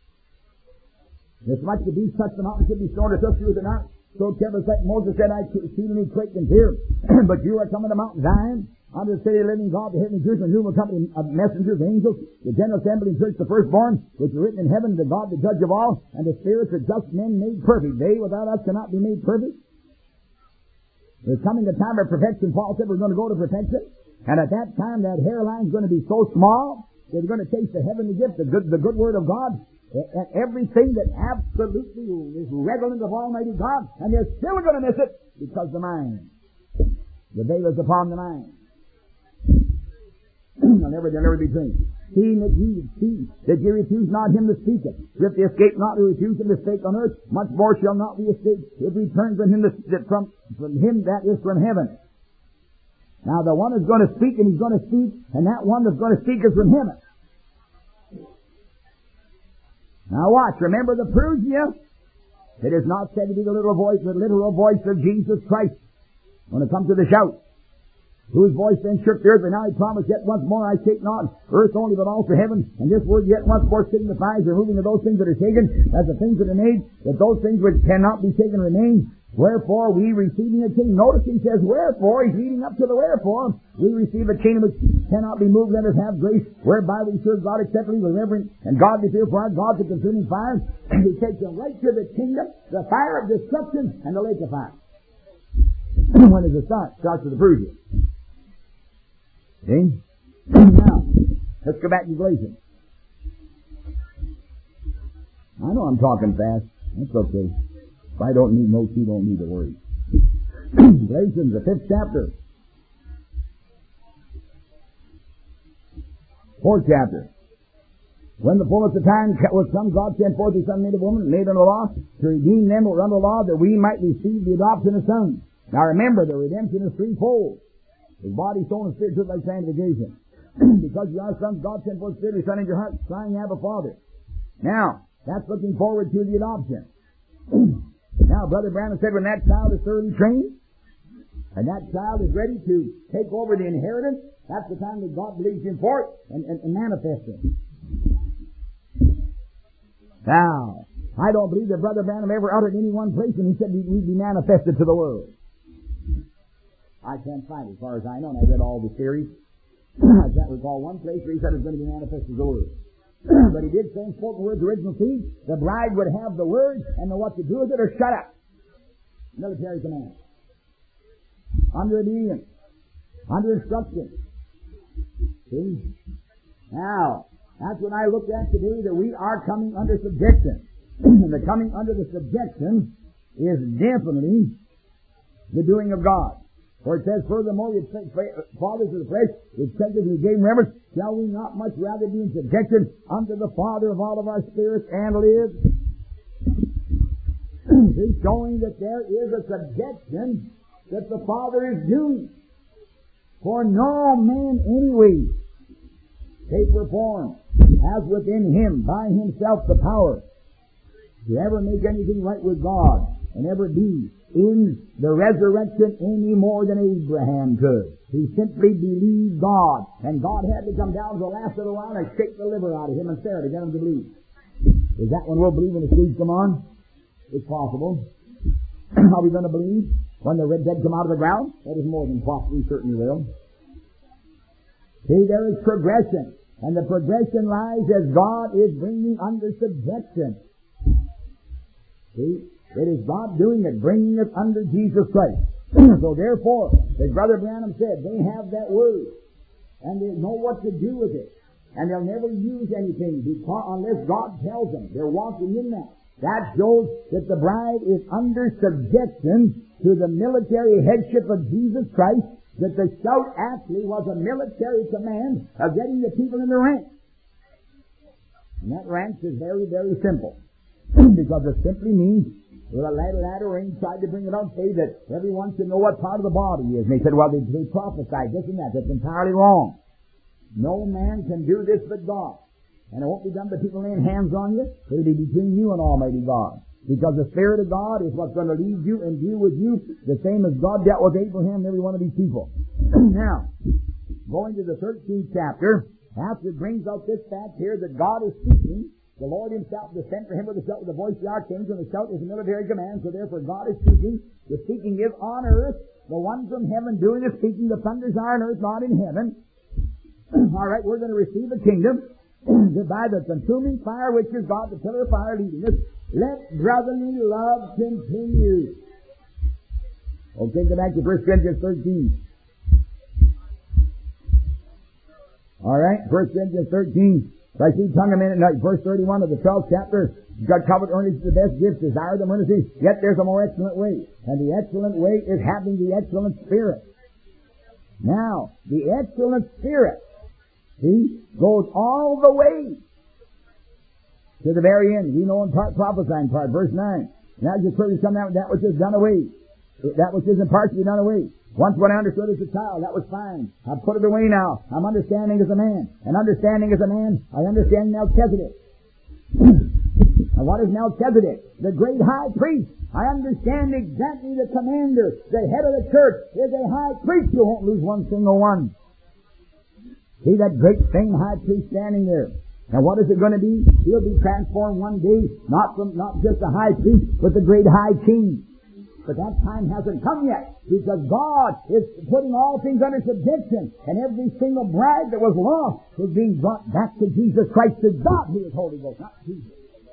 As much the beast touched the mountain should be stoned, or took you with an ark. So careless like Moses said, I exceedingly quaked in fear. But you are coming to Mount Zion, unto the city of the living God, the heavenly Jerusalem, whom will company of messengers, angels, the general assembly and church, the firstborn, which are written in heaven, the God, the judge of all, and the spirits of just men made perfect. They without us cannot be made perfect. There's coming a time of perfection. Paul said we're going to go to perfection. And at that time, that hairline's going to be so small, they're going to taste the heavenly gift, the good, the good word of God, and everything that absolutely is redolent of Almighty God, and they're still going to miss it because the mind, the veil is upon the mind. They'll never, they'll never be clean. See that ye, see that ye refuse not him that speaketh. If they escape not who refuse him to spake on earth, much more shall not we escape if we turn from him that, that from, from him that is from heaven. Now the one is going to speak, and he's going to speak, and that one that's going to speak is from heaven. Now watch, remember the Perusia. It is not said to be the little voice, the literal voice of Jesus Christ when it comes to the shout, whose voice then shook the earth, and now he promised, yet once more I take not earth only, but also heaven. And this word yet once more signifies the removing of those things that are taken, as the things that are made, that those things which cannot be taken remain. Wherefore we receiving a kingdom. Notice he says wherefore. He's leading up to the wherefore. We receive a kingdom which cannot be moved. Let us have grace, whereby we serve God acceptably with reverence and godly fear, for our God's a consuming fire. And he takes them right to the kingdom, the fire of destruction, and the lake of fire. When does it start? It starts with the Persia. See? Now, let's go back to Galatians. I know I'm talking fast. That's okay. If I don't need notes, you don't need to worry. Galatians, the fifth chapter. Fourth chapter. When the fullness of time was come, God sent forth his Son, made of woman, made under the law, to redeem them who were under the law, that we might receive the adoption of sons. Now remember, the redemption is threefold. His body, soul, and spirit took like sanctification. Because you are sons, God sent forth the Spirit of his Son into your heart, crying, Abba, Father. Now, that's looking forward to the adoption. Now, Brother Branham said when that child is thoroughly trained, and that child is ready to take over the inheritance, that's the time that God believes him for it and, and, and manifests it. Now, I don't believe that Brother Branham ever uttered any one place and he said he'd be manifested to the world. I can't find it as far as I know, and I read all the theories. I can't recall one place where he said it's going to be manifested to the world. But he did say in spoken words, original seed, the bride would have the word and know what to do with it or shut up. Military command. Under obedience. Under instruction. See? Now, that's what I looked at today, that we are coming under subjection. And the coming under the subjection is definitely the doing of God. For it says, furthermore, the fathers of the flesh, which sent us and gave reverence, shall we not much rather be in subjection unto the Father of all of our spirits and live? He's showing that there is a subjection that the Father is doing. For no man anyway, shape or form, has within him by himself the power to ever make anything right with God and ever be in the resurrection any more than Abraham could. He simply believed God, and God had to come down to the last of the while and shake the liver out of him and Sarah to get him to believe. Is that when we'll believe when the seeds come on? It's possible. Are we going to believe when the red dead come out of the ground? That is more than possible. We certainly will. See, there is progression, and the progression lies as God is bringing under subjection. See, it is God doing it, bringing it under Jesus Christ. So therefore, as Brother Branham said, they have that word, and they know what to do with it, and they'll never use anything because, unless God tells them. They're walking in that. That shows that the bride is under subjection to the military headship of Jesus Christ, that the shout actually was a military command of getting the people in the ranks. And that ranks is very, very simple. Because it simply means, with a ladder, ladder ring, tried to bring it out, say that everyone should know what part of the body is. And they said, well, they, they prophesied this and that. That's entirely wrong. No man can do this but God. And it won't be done by people laying hands on you. It'll be between you and Almighty God. Because the Spirit of God is what's going to lead you and deal with you the same as God dealt with Abraham and every one of these people. Now, going to the thirteenth chapter, after it brings out this fact here that God is speaking, the Lord himself will send for him with a shout, with the voice of the archangel, and the shout is a military command, so therefore God is speaking. The speaking is on earth. The one from heaven doing the speaking, the thunders are on earth, not in heaven. All right, we're going to receive a kingdom by the consuming fire, which is God, the pillar of fire leading us. Let brotherly love continue. Okay, go back to First Corinthians thirteen. All right, First Corinthians thirteen. I see tongue a minute, verse thirty-one of the twelfth chapter. God covered earnestly the best gifts, desire the mercy, yet there's a more excellent way. And the excellent way is having the excellent spirit. Now, the excellent spirit, see, goes all the way to the very end. We know in part, prophesying part, verse nine. Now just clearly come out with that which is done away. That which is in part to be done away. Once what I understood as a child, that was fine. I've put it away now. I'm understanding as a man. And understanding as a man, I understand Melchizedek. And what is Melchizedek? The great high priest. I understand exactly the commander, the head of the church, is a high priest who won't lose one single one. See that great same high priest standing there. Now what is it going to be? He'll be transformed one day, not from, not just a high priest, but the great high king. But that time hasn't come yet, because God is putting all things under subjection, and every single bride that was lost is being brought back to Jesus Christ, to God who is Holy Ghost, not Jesus.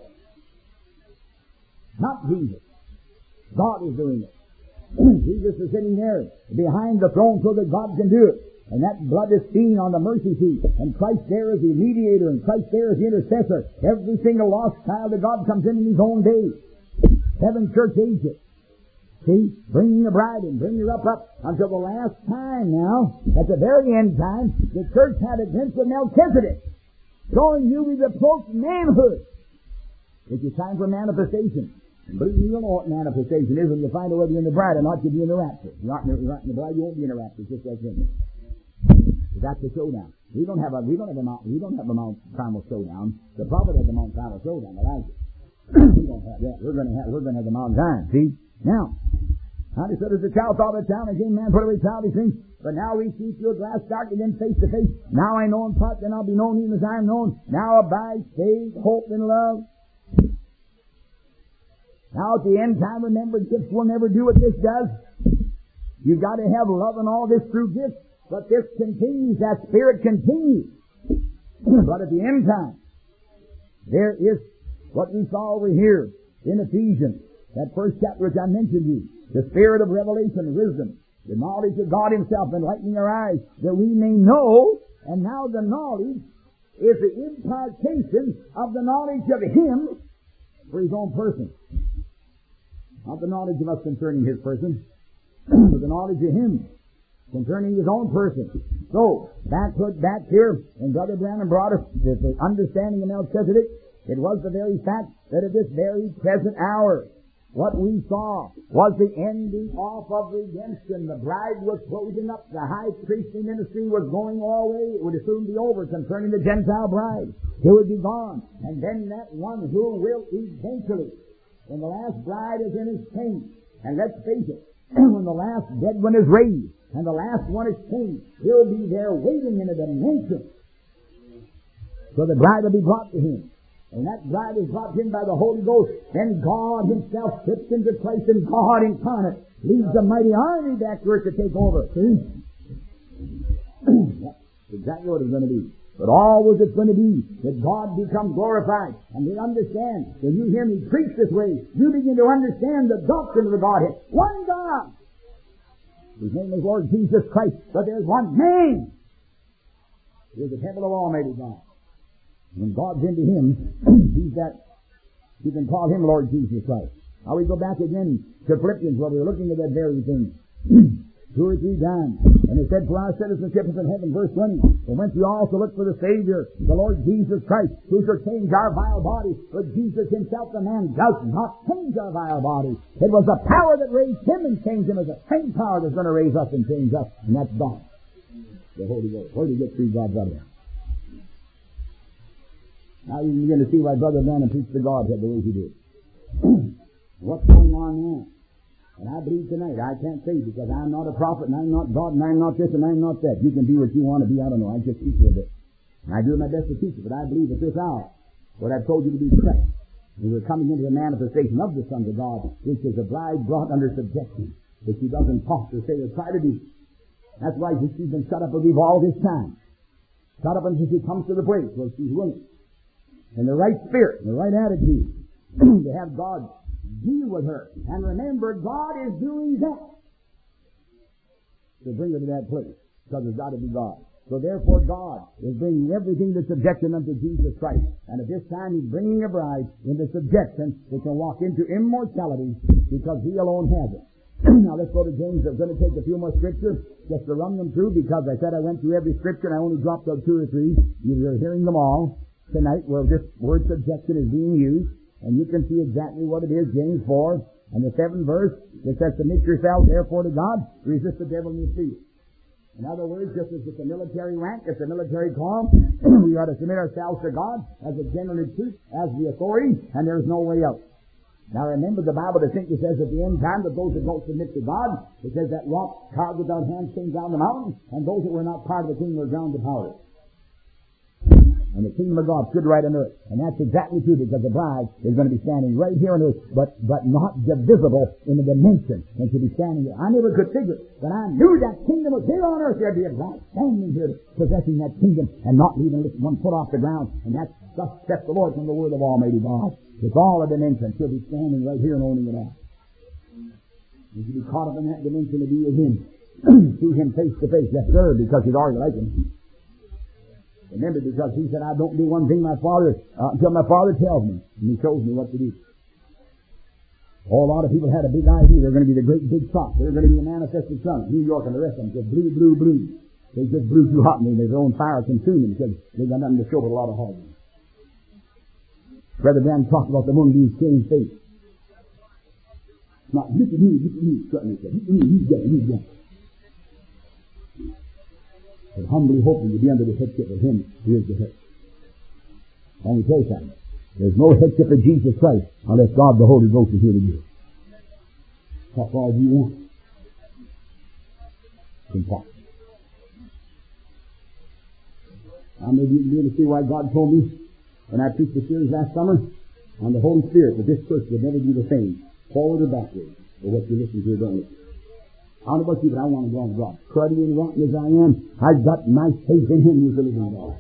Not Jesus. God is doing it. Jesus is sitting there behind the throne so that God can do it. And that blood is seen on the mercy seat. And Christ there is the mediator, and Christ there is the intercessor. Every single lost child of God comes in in his own day. Seven church ages. See, bringing the bride in, bringing her up, up, until the last time now, at the very end time, the church had a glimpse of Melchizedek, showing you we've approached manhood. It's a time for manifestation. And believe me, you'll know what manifestation is when you find out whether you're in the bride or not, you'll be in the rapture. If you're not in the, you're not in the bride, you won't be in the rapture, just like him. That's the showdown. We don't have a, we don't have a Mount, we don't have a Mount Carmel showdown. The prophet has the Mount Carmel showdown, Elijah. We don't have that. We're going to have, we're going to have the Mount Zion. See? Now, I understood as a child thought of the town, and came man put away childish things. But now we see through a glass darkly, then face to face. Now I know in part, then I'll be known even as I am known. Now abide faith, hope, and love. Now at the end time, remember, gifts will never do what this does. You've got to have love and all this through gifts. But this continues, that spirit continues. But at the end time, there is what we saw over here in Ephesians, that first chapter which I mentioned to you. The spirit of revelation, wisdom, the knowledge of God himself, enlightening our eyes, that we may know. And now the knowledge is the impartation of the knowledge of him for his own person. Not the knowledge of us concerning his person, but the knowledge of him concerning his own person. So, back put back here, and Brother Branham brought us the, the understanding of Melchizedek. It was the very fact that at this very present hour, What we saw was the ending off of redemption. The bride was closing up. The high priestly ministry was going all way. It would soon be over concerning the Gentile bride. It would be gone. And then that one who will eventually, when the last bride is in his king, and let's face it, when the last dead one is raised, and the last one is king, he'll be there waiting in a dimension. So the bride will be brought to him. And that bride is brought in by the Holy Ghost. Then God Himself slips into place, and God incarnate leads a mighty army back to earth to take over. See? That's exactly what it's going to be. But always it's going to be that God becomes glorified. And they understand. When you hear me preach this way, you begin to understand the doctrine of the Godhead. One God. His name is Lord Jesus Christ. But there's one name. He is the temple of Almighty God. When God's into him, he's that, you can call him Lord Jesus Christ. Now we go back again to Philippians where we were looking at that very thing. Two or three times. And it said, for our citizenship is in heaven, verse twenty. And whence we also look for the Savior, the Lord Jesus Christ, who shall change our vile body. But Jesus himself, the man, does not change our vile body. It was the power that raised him and changed him as the same power that's going to raise us and change us. And that's God. The Holy Ghost. Where do you get three gods out of that? Now you can begin to see why Brother Branham preached the Godhead the way he did. What's going on now? And I believe tonight, I can't say because I'm not a prophet and I'm not God and I'm not this and I'm not that. You can be what you want to be, I don't know. I just teach you a bit. And I do my best to teach it, but I believe at this hour, what I've told you to be correct. And we're coming into the manifestation of the sons of God, which is a bride brought under subjection, which he doesn't talk or say or try to do. That's why she's been shut up with all this time. Shut up until she comes to the place where she's willing. In the right spirit, in the right attitude, to have God deal with her. And remember, God is doing that to bring her to that place, because it's got to be God. So therefore, God is bringing everything to subjection unto Jesus Christ. And at this time, He's bringing a bride into subjection that can walk into immortality because He alone has it. Now let's go to James. I'm going to take a few more scriptures just to run them through because I said I went through every scripture and I only dropped out two or three. You're hearing them all tonight where this word subjection is being used, and you can see exactly what it is. James four and the seventh verse, it says, submit yourselves therefore to God, resist the devil and you flee. In other words, just as it's a military rank, it's a military call, we are to submit ourselves to God as a general in chief, as the authority, and there's no way out. Now remember, the Bible distinctly says at the end time that those that don't submit to God, it says that rock carved without hands came down the mountain, and those that were not part of the kingdom were ground to powder. And the kingdom of God stood right on earth. And that's exactly true because the bride is going to be standing right here on earth, but, but not divisible in the dimension. And she'll be standing there. I never could figure when I knew that kingdom was here on earth, there'd be a bride standing here possessing that kingdom and not leaving one foot off the ground. And that's thus saith the Lord from the word of Almighty God. It's all a dimension. She'll be standing right here and owning it all. And she'll be caught up in that dimension to be with Him. See Him face to face. Yes, sir, because she's already like Him. Remember, because He said, I don't do one thing my Father, uh, until my Father tells me. And He shows me what to do. Oh, a lot of people had a big idea. They're going to be the great big shots. They're going to be the manifested sons. New York and the rest of them just blew, blew, blew. They just blew too hot and their own fire consumed them because they got nothing to show but a lot of hogs. Brother Dan talked about the moonbeam's changed face. Not, look at me, look at me, strutting his head. Look at me, he's dead, he's dead. But humbly hoping to be under the headship of Him who is the head. Let me tell you something. There's no headship of Jesus Christ unless God the Holy Ghost is here to do it. That's all you want. It's impossible. Now maybe you can begin to see why God told me when I preached the series last summer on the Holy Spirit that this church would never be the same, forward or backward, or what you listen to or don't listen. I don't know about you, but I want to go on God. Cruddy and rotten as I am, I've got my faith in Him who's the living God.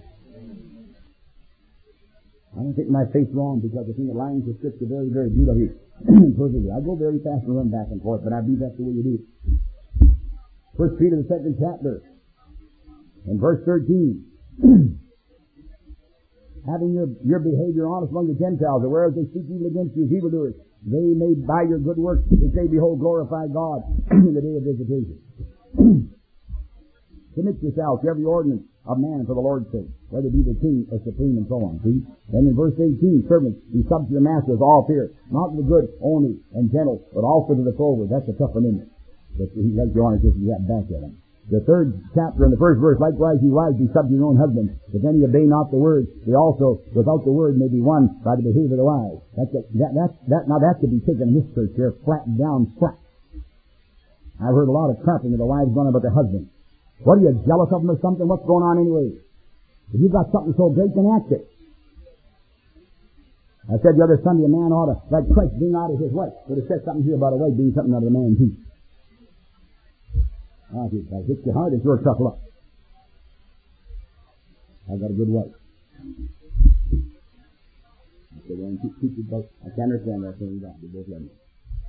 I don't think my faith's wrong because I think it lines with Scripture very, very beautifully. I go very fast and run back and forth, but I believe that's the way you do. First Peter, the second chapter, and verse thirteen. Having your, your behavior honest among the Gentiles, or whereas they speak evil against you as evildoers, they may by your good works, if they behold, glorify God in the day of visitation. Commit yourself to every ordinance of man for the Lord's sake, whether it be the king or supreme and so on. See? Then in verse eighteen, servants, be subject to the master with all fear, not to the good only and gentle, but also to the froward. That's a tough one, isn't it? But he like your honor just you got back at him. The third chapter in the first verse, likewise you wives be subject to your own husband, if any obey not the word, they also without the word may be won by the behavior of the wives. That's a, that that that now that could be taken in this church here, flattened down flat. I've heard a lot of trapping of the wives going about their husbands. What are you, jealous of them or something? What's going on anyway? If you've got something so great, then act it. I said the other Sunday, a man ought to, like Christ being out of his wife, would have said something here about a wife being something out of a man too. Ah, if that hits your heart, it's your tough luck. I've got a good wife. I said, well, keep, keep it both. I can't understand that thing you got. You both love me.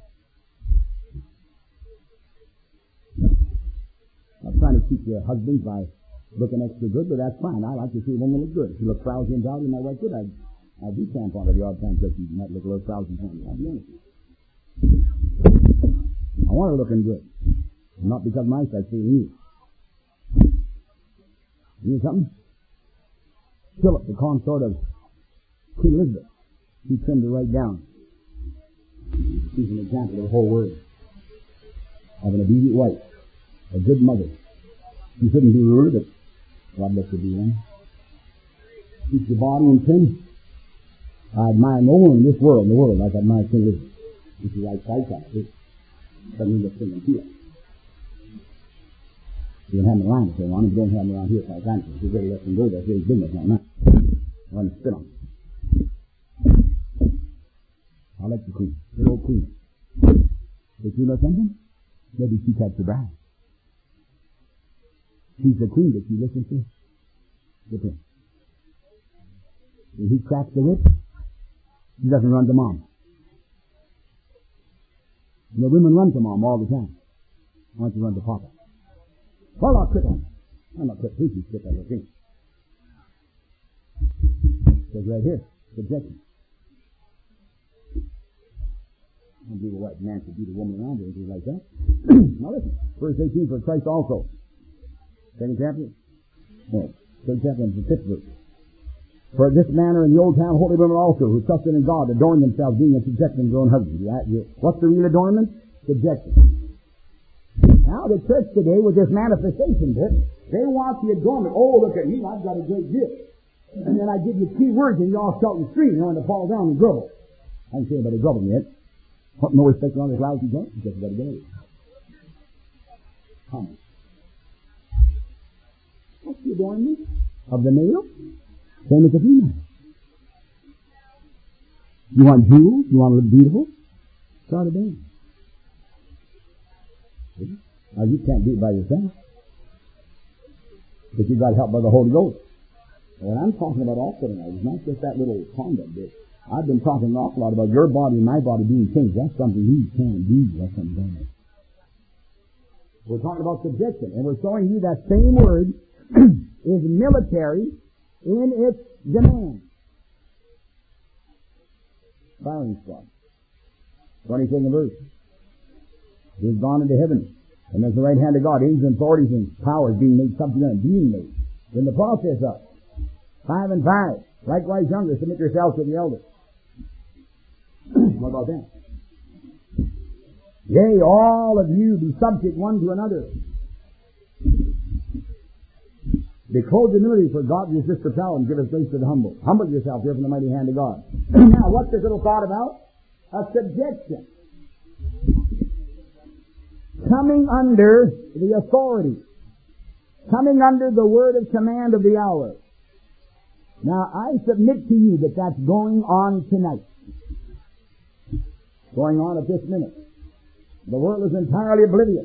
I'm trying to keep your husbands by looking extra good, but that's fine. I like to see a woman look good. If you look frowsy and dowdy and my wife good, I'd, I'd do camp on her the odd time because she might look a little frowsy and dowdy. I'll be honest with you. I want her looking good. Not because my side's feeling you. You know something? Philip, the consort of Queen Elizabeth, he trimmed her right down. She's an example of the whole world. Of an obedient wife. A good mother. She shouldn't be ruler, but God lets her be one. Keeps your body in trim. I admire no one in this world, in the world, like I admire Queen Elizabeth. If you like sight out, it doesn't mean to sing and feel. You can have them around if they want, and you don't have them around here if I can. If you really let them go, that's really business now, not. Run and spit on them. I'll let you queen. Good old queen. But you know something? Maybe she touched the bride. She's the queen that you listen to. Look at him. When he cracks the whip, he doesn't run to mom. You know, women run to mom all the time. Why don't you run to papa? Well, I'll quit on. I'm not quit. Please, you quit on the thing. It says right here, subjection. Don't be the white man to beat a woman around or anything like that. Now listen, verse eighteen, for Christ also. Second chapter? No. Third chapter and the fifth verse. For this manner in the old time, holy women also, who trusted in God, adorned themselves, being in subjection to their own husbands. What's the real adornment? Subjection. Now, the church today, with this manifestation bit, they want the adornment. Oh, look at me, I've got a great gift. And then I give you key words, and you all shout and scream, you know, and to fall down and grumble. I haven't seen anybody grumbling yet. What, no respect on this lousy joint? You just got to go. Come. What's the adornment of the male? Same as the female. You want jewels? You want to look beautiful? Start a dance. Now, you can't do it by yourself. But you've got help by the Holy Ghost. And what I'm talking about also tonight is not just that little conduct bit. I've been talking an awful lot about your body and my body being changed. That's something you can't do. That's something bad. We're talking about subjection, and we're showing you that same word is military in its demand. Firing squad. twenty-second verse. He's gone into heaven. And there's the right hand of God. Angels and authorities and powers being made subject to him, being made. Then the process up. Five and five. Likewise younger, submit yourselves to the elders. What about that? Yea, all of you be subject one to another. Be clothed in humility, for God will resist the proud and give us grace to the humble. Humble yourself here from the mighty hand of God. Now, what's this little thought about? A subjection. Coming under the authority. Coming under the word of command of the hour. Now, I submit to you that that's going on tonight. Going on at this minute. The world is entirely oblivious.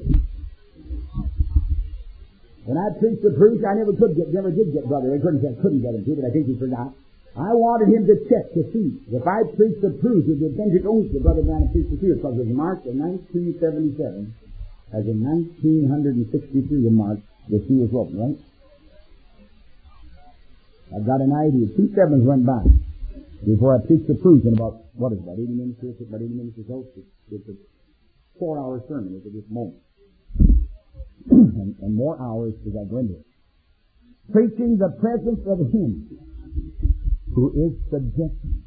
When I preached the preach, I never could get, never did get brother. I couldn't, couldn't get him to, but I think he forgot. I wanted him to check to see if I preached the truth with the authentic oath the brother man preached the truth, because it was March of nineteen seventy-seven, as in nineteen sixty-three in March, the sea was open, right? I got an idea. Two sevens went by before I preached the truth in about, what is it, about eighty minutes, about eighty minutes or so. It's a four-hour sermon at this moment. and, and more hours as I go into it. preaching the presence of Him who is subjecting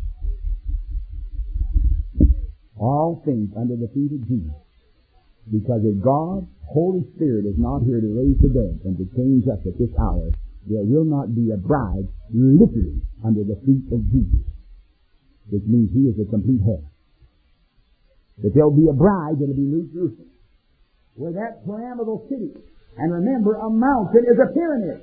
all things under the feet of Jesus. Because if God, Holy Spirit, is not here to raise the dead and to change us at this hour, there will not be a bride literally under the feet of Jesus, which means He is the complete head. But there'll be a bride that'll be New Jerusalem, where that pyramidal city, and remember, a mountain is a pyramid.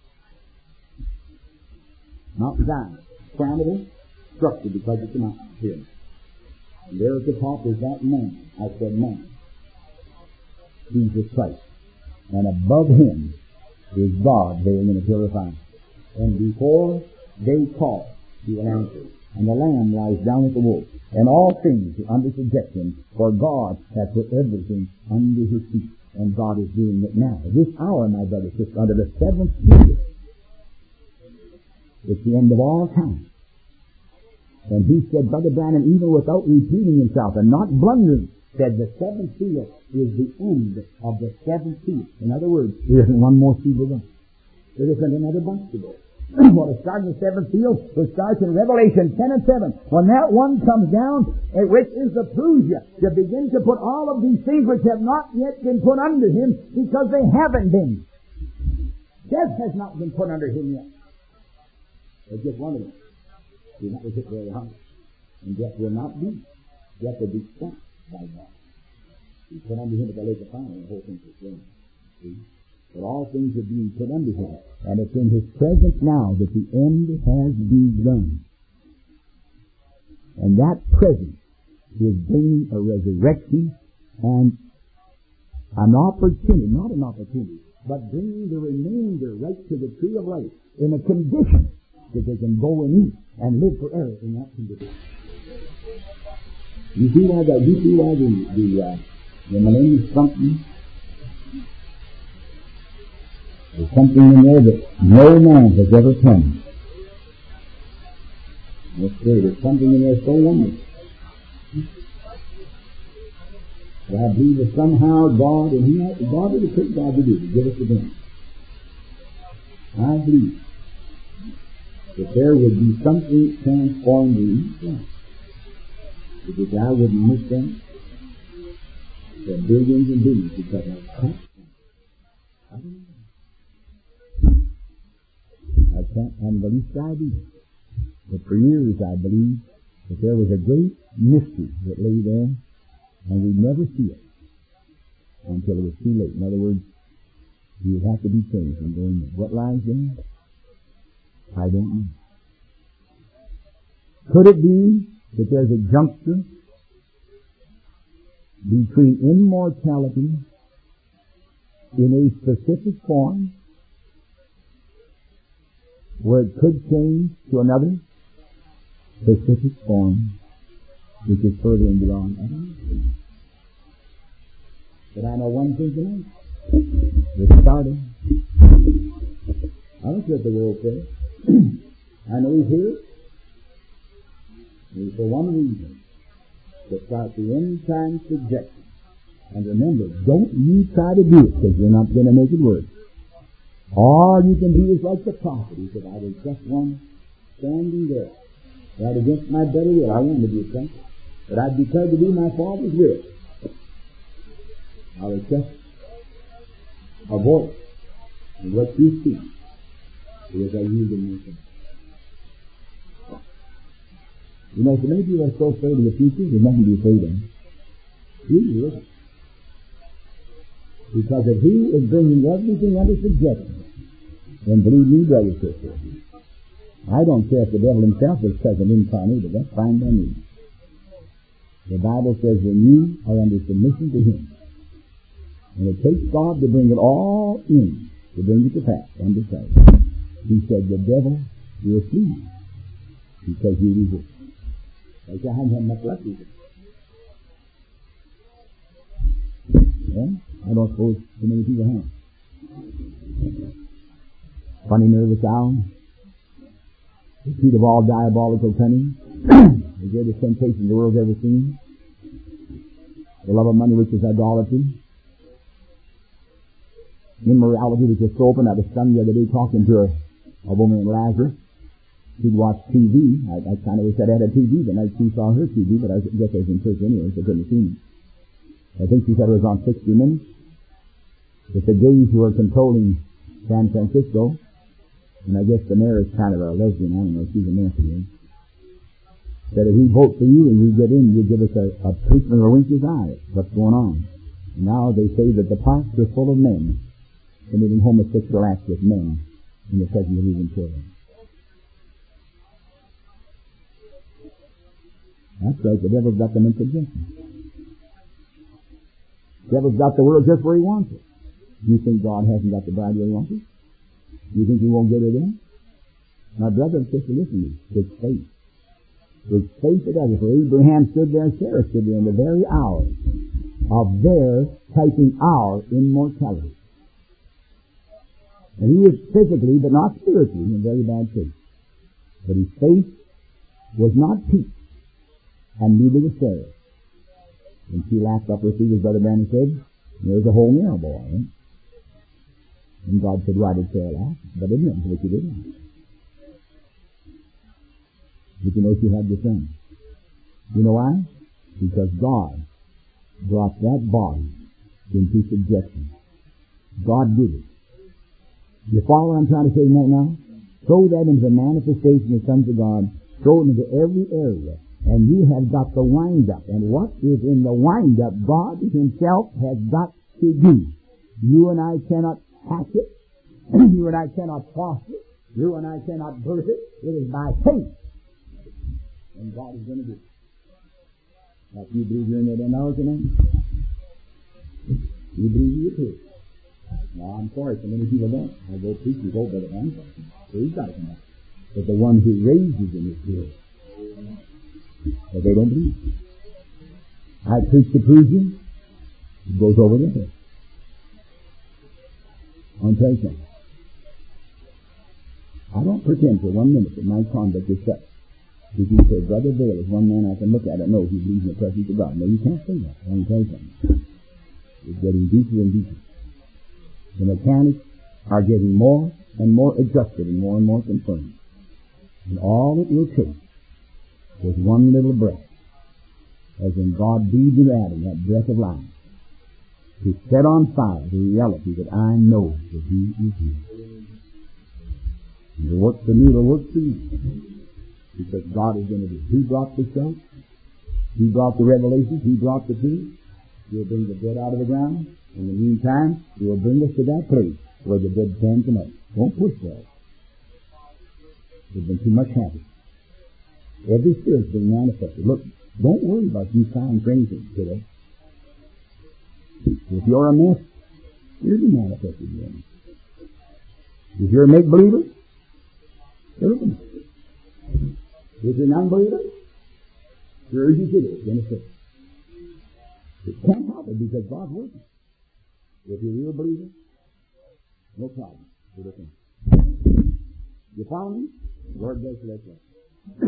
Mount Zion, pyramidal structure because it's a mountain pyramid. And there at the top is that man, I said man, Jesus Christ. And above Him is God bearing in a pillar of fire. And before they call, He will answer. And the Lamb lies down at the wolf. And all things are under subjection, for God has put everything under His feet. And God is doing it now. This hour, my brothers, is under the seventh seal. It's the end of all time. And he said, Brother Branham, even without repeating himself and not blundering, said the seventh seal is the end of the seventh seal. In other words, there isn't one more seal to go. There isn't another bunch to go. What is starting the seventh seal, it starts in Revelation ten and seven. When that one comes down, which is the Prusia, to begin to put all of these things which have not yet been put under him, because they haven't been. Death has not been put under him yet. There's just one of them. He's not hit very hard. And death will not be. Death will be stopped by God. He's put under him at the lake of fire, and the whole thing's destroyed. See? But all things are being put under him. And it's in His presence now that the end has begun. And that presence is bringing a resurrection and an opportunity, not an opportunity, but bringing the remainder right to the tree of life in a condition that they can go and eat and live forever in that condition. You see why the, you see why the, the, uh, the millennium something? There's something in there that no man has ever come. Let's say there's something in there so wonderful. But I believe that somehow God, and He, God is a good God to do, to give us the benefit. I believe that there would be something transformed in each one. Because I wouldn't miss them for billions and billions because I can't. I don't know. I can't have the least idea. But for years I believed that there was a great mystery that lay there, and we'd never see it until it was too late. In other words, you would have to be changed and going there. What lies there? I don't know. Could it be that there's a juncture between immortality in a specific form where it could change to another specific form which is further and beyond? I don't know. But I know one thing tonight. It's starting. I don't care what the world says. I know He's here. It's for one reason. To start the end time subjection. And remember, don't you try to do it, because you're not going to make it work. All you can do is like the prophet. He said, I was just one standing there, right against my better will. I wanted to be a prophet, but I declared to do my Father's will. I was just a voice, and what you see is a yielding myself. You know, so many people are so afraid of the future, there's nothing to be afraid of. Really isn't. Because if He is bringing everything under subjection, then believe me, brothers and sisters, I don't care if the devil himself is present incarnated, that's fine by me. The Bible says when you are under submission to Him, and it takes God to bring it all in, to bring it to pass, under Christ. He said, the devil will flee, because you resist. I haven't had much luck with it. Yeah? I don't suppose too many people have. Funny, nervous owl. The seat of all diabolical cunning. The greatest temptation the world's ever seen. The love of money, which is idolatry. immorality was just open. I was son the other day talking to a, a woman in Lazarus. She'd watch T V. I, I kind of wish I'd had a T V the night she saw her T V, but I guess I was in church anyway, so I couldn't have seen it. I think she said it was on sixty minutes. It's the gays who are controlling San Francisco, and I guess the mayor is kind of a lesbian. I don't know, she's a lesbian. Said if we vote for you and you get in, you give us a, a treatment or a wink's eye. What's going on? Now they say that the parks are full of men committing homosexual acts with men in the presence of even children. That's right, the devil's got them in subjection. The devil's got the world just where he wants it. Do you think God hasn't got the bride where he wants it? Do you think he won't get it in? My brother and sister, listen to me. It's faith. It's faith that does it. For Abraham stood there and Sarah stood there in the very hour of their taking our immortality. And he was physically, but not spiritually, in very bad shape. But his faith was not peaked, and neither was Sarah. And she laughed up her feet, as Brother Branham said, there's a hole in there, boy. Right? And God said, why did Sarah laugh? But it didn't, what she didn't. But you know she had the son. You know why? Because God brought that body into subjection. God did it. You follow what I'm trying to say right now? Throw that into the manifestation of the sons of God. Throw it into every area. And you have got the wind-up. And what is in the wind-up, God himself has got to do. You and I cannot hatch it. You and I cannot foster it. You and I cannot birth it. It is by faith. And God is going to do it. Now, if you believe you're in there ten hours tonight, you believe you too. Now, I'm sorry, so many people don't. I go preach, you go, Brother Branham. So he's got to come up. But the one who raises him is here. But they don't believe. I preach to prove you. It goes over their head. I'll tell you something. I don't pretend for one minute that my conduct is such. If you say, Brother Dale is one man I can look at and know he believes in the presence of God. No, you can't say that. I'll tell you something. It's getting deeper and deeper. The mechanics are getting more and more adjusted and more and more confirmed. And all it will take is one little breath, as in God breathed into Adam, that breath of life, to set on fire the reality that I know that he is here. And the work for me will work for you. Because God is going to do it. He brought the show. He brought the revelations. He brought the truth. He'll bring the dead out of the ground. In the meantime, He will bring us to that place where the dead can come up. Don't push that. There's been too much habit. Every spirit's been manifested. Look, don't worry about you signs or anything today. If you're a mess, you'll be manifested again. If you're a make-believer, you're a mess. If you're an unbeliever, sure as you did it, it's going to fit. It can't happen because God's working. If you're a real believer, no problem. You follow me? Lord bless you. Let's go.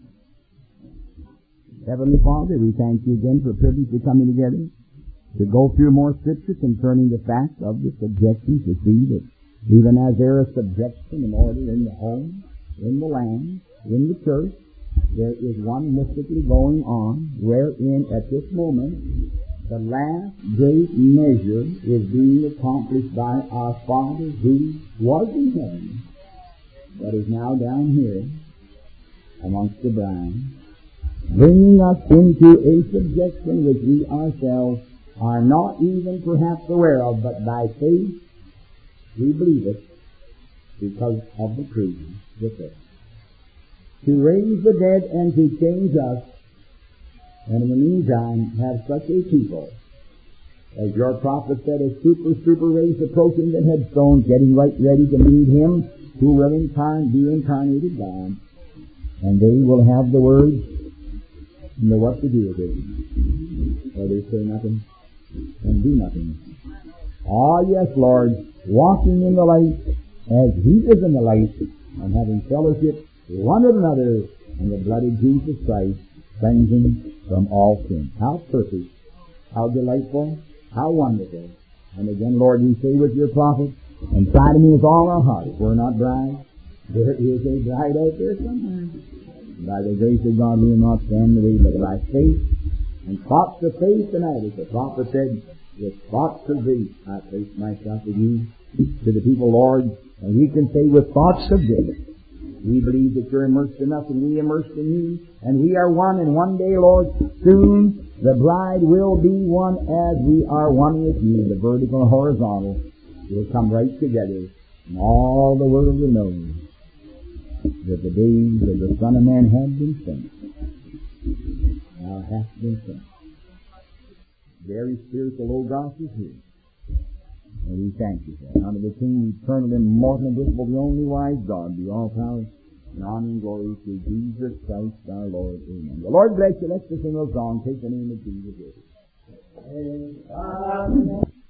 Heavenly Father, we thank you again for the privilege of coming together to go through more scripture concerning the fact of the subjection, to see that even as there is subjection and order in the home, in the land, in the church, there is one mystically going on, wherein at this moment the last great measure is being accomplished by our Father who was in heaven, but is now down here amongst the bride, bringing us into a subjection which we ourselves are not even perhaps aware of, but by faith we believe it because of the truth with it. To raise the dead and to change us, and in the meantime have such a people, as your prophet said, a super, super race approaching the headstone, getting right ready to meet Him who will incarn- be incarnated God, and they will have the words and know what to do with it, or they say nothing and do nothing. Ah, yes, Lord, walking in the light as He is in the light, and having fellowship one with another in the blood of Jesus Christ, cleansing from all sin. How perfect, how delightful, how wonderful And again, Lord, you say with your prophet, and try to me with all our hearts. We're not bride. There is a bride out there somewhere. By the grace of God, we will not stand the way, but by faith, and spots of faith tonight, as the prophet said, with spots of faith, I place myself with you, to the people, Lord, and we can say with thoughts of faith, we believe that you're immersed in us, and we immersed in you, and we are one, and one day, Lord, soon, the bride will be one as we are one with you, the vertical and horizontal. We'll come right together, and all the world will know that the days of the Son of Man have been spent. Thou hast been spent. Very spiritual Logos is here. And we thank you for it. Unto the King, eternal, immortal, invisible, the only wise God, be all power and honor and glory through Jesus Christ our Lord. Amen. The Lord bless you. Let's just sing those songs. Take the name of Jesus. Amen.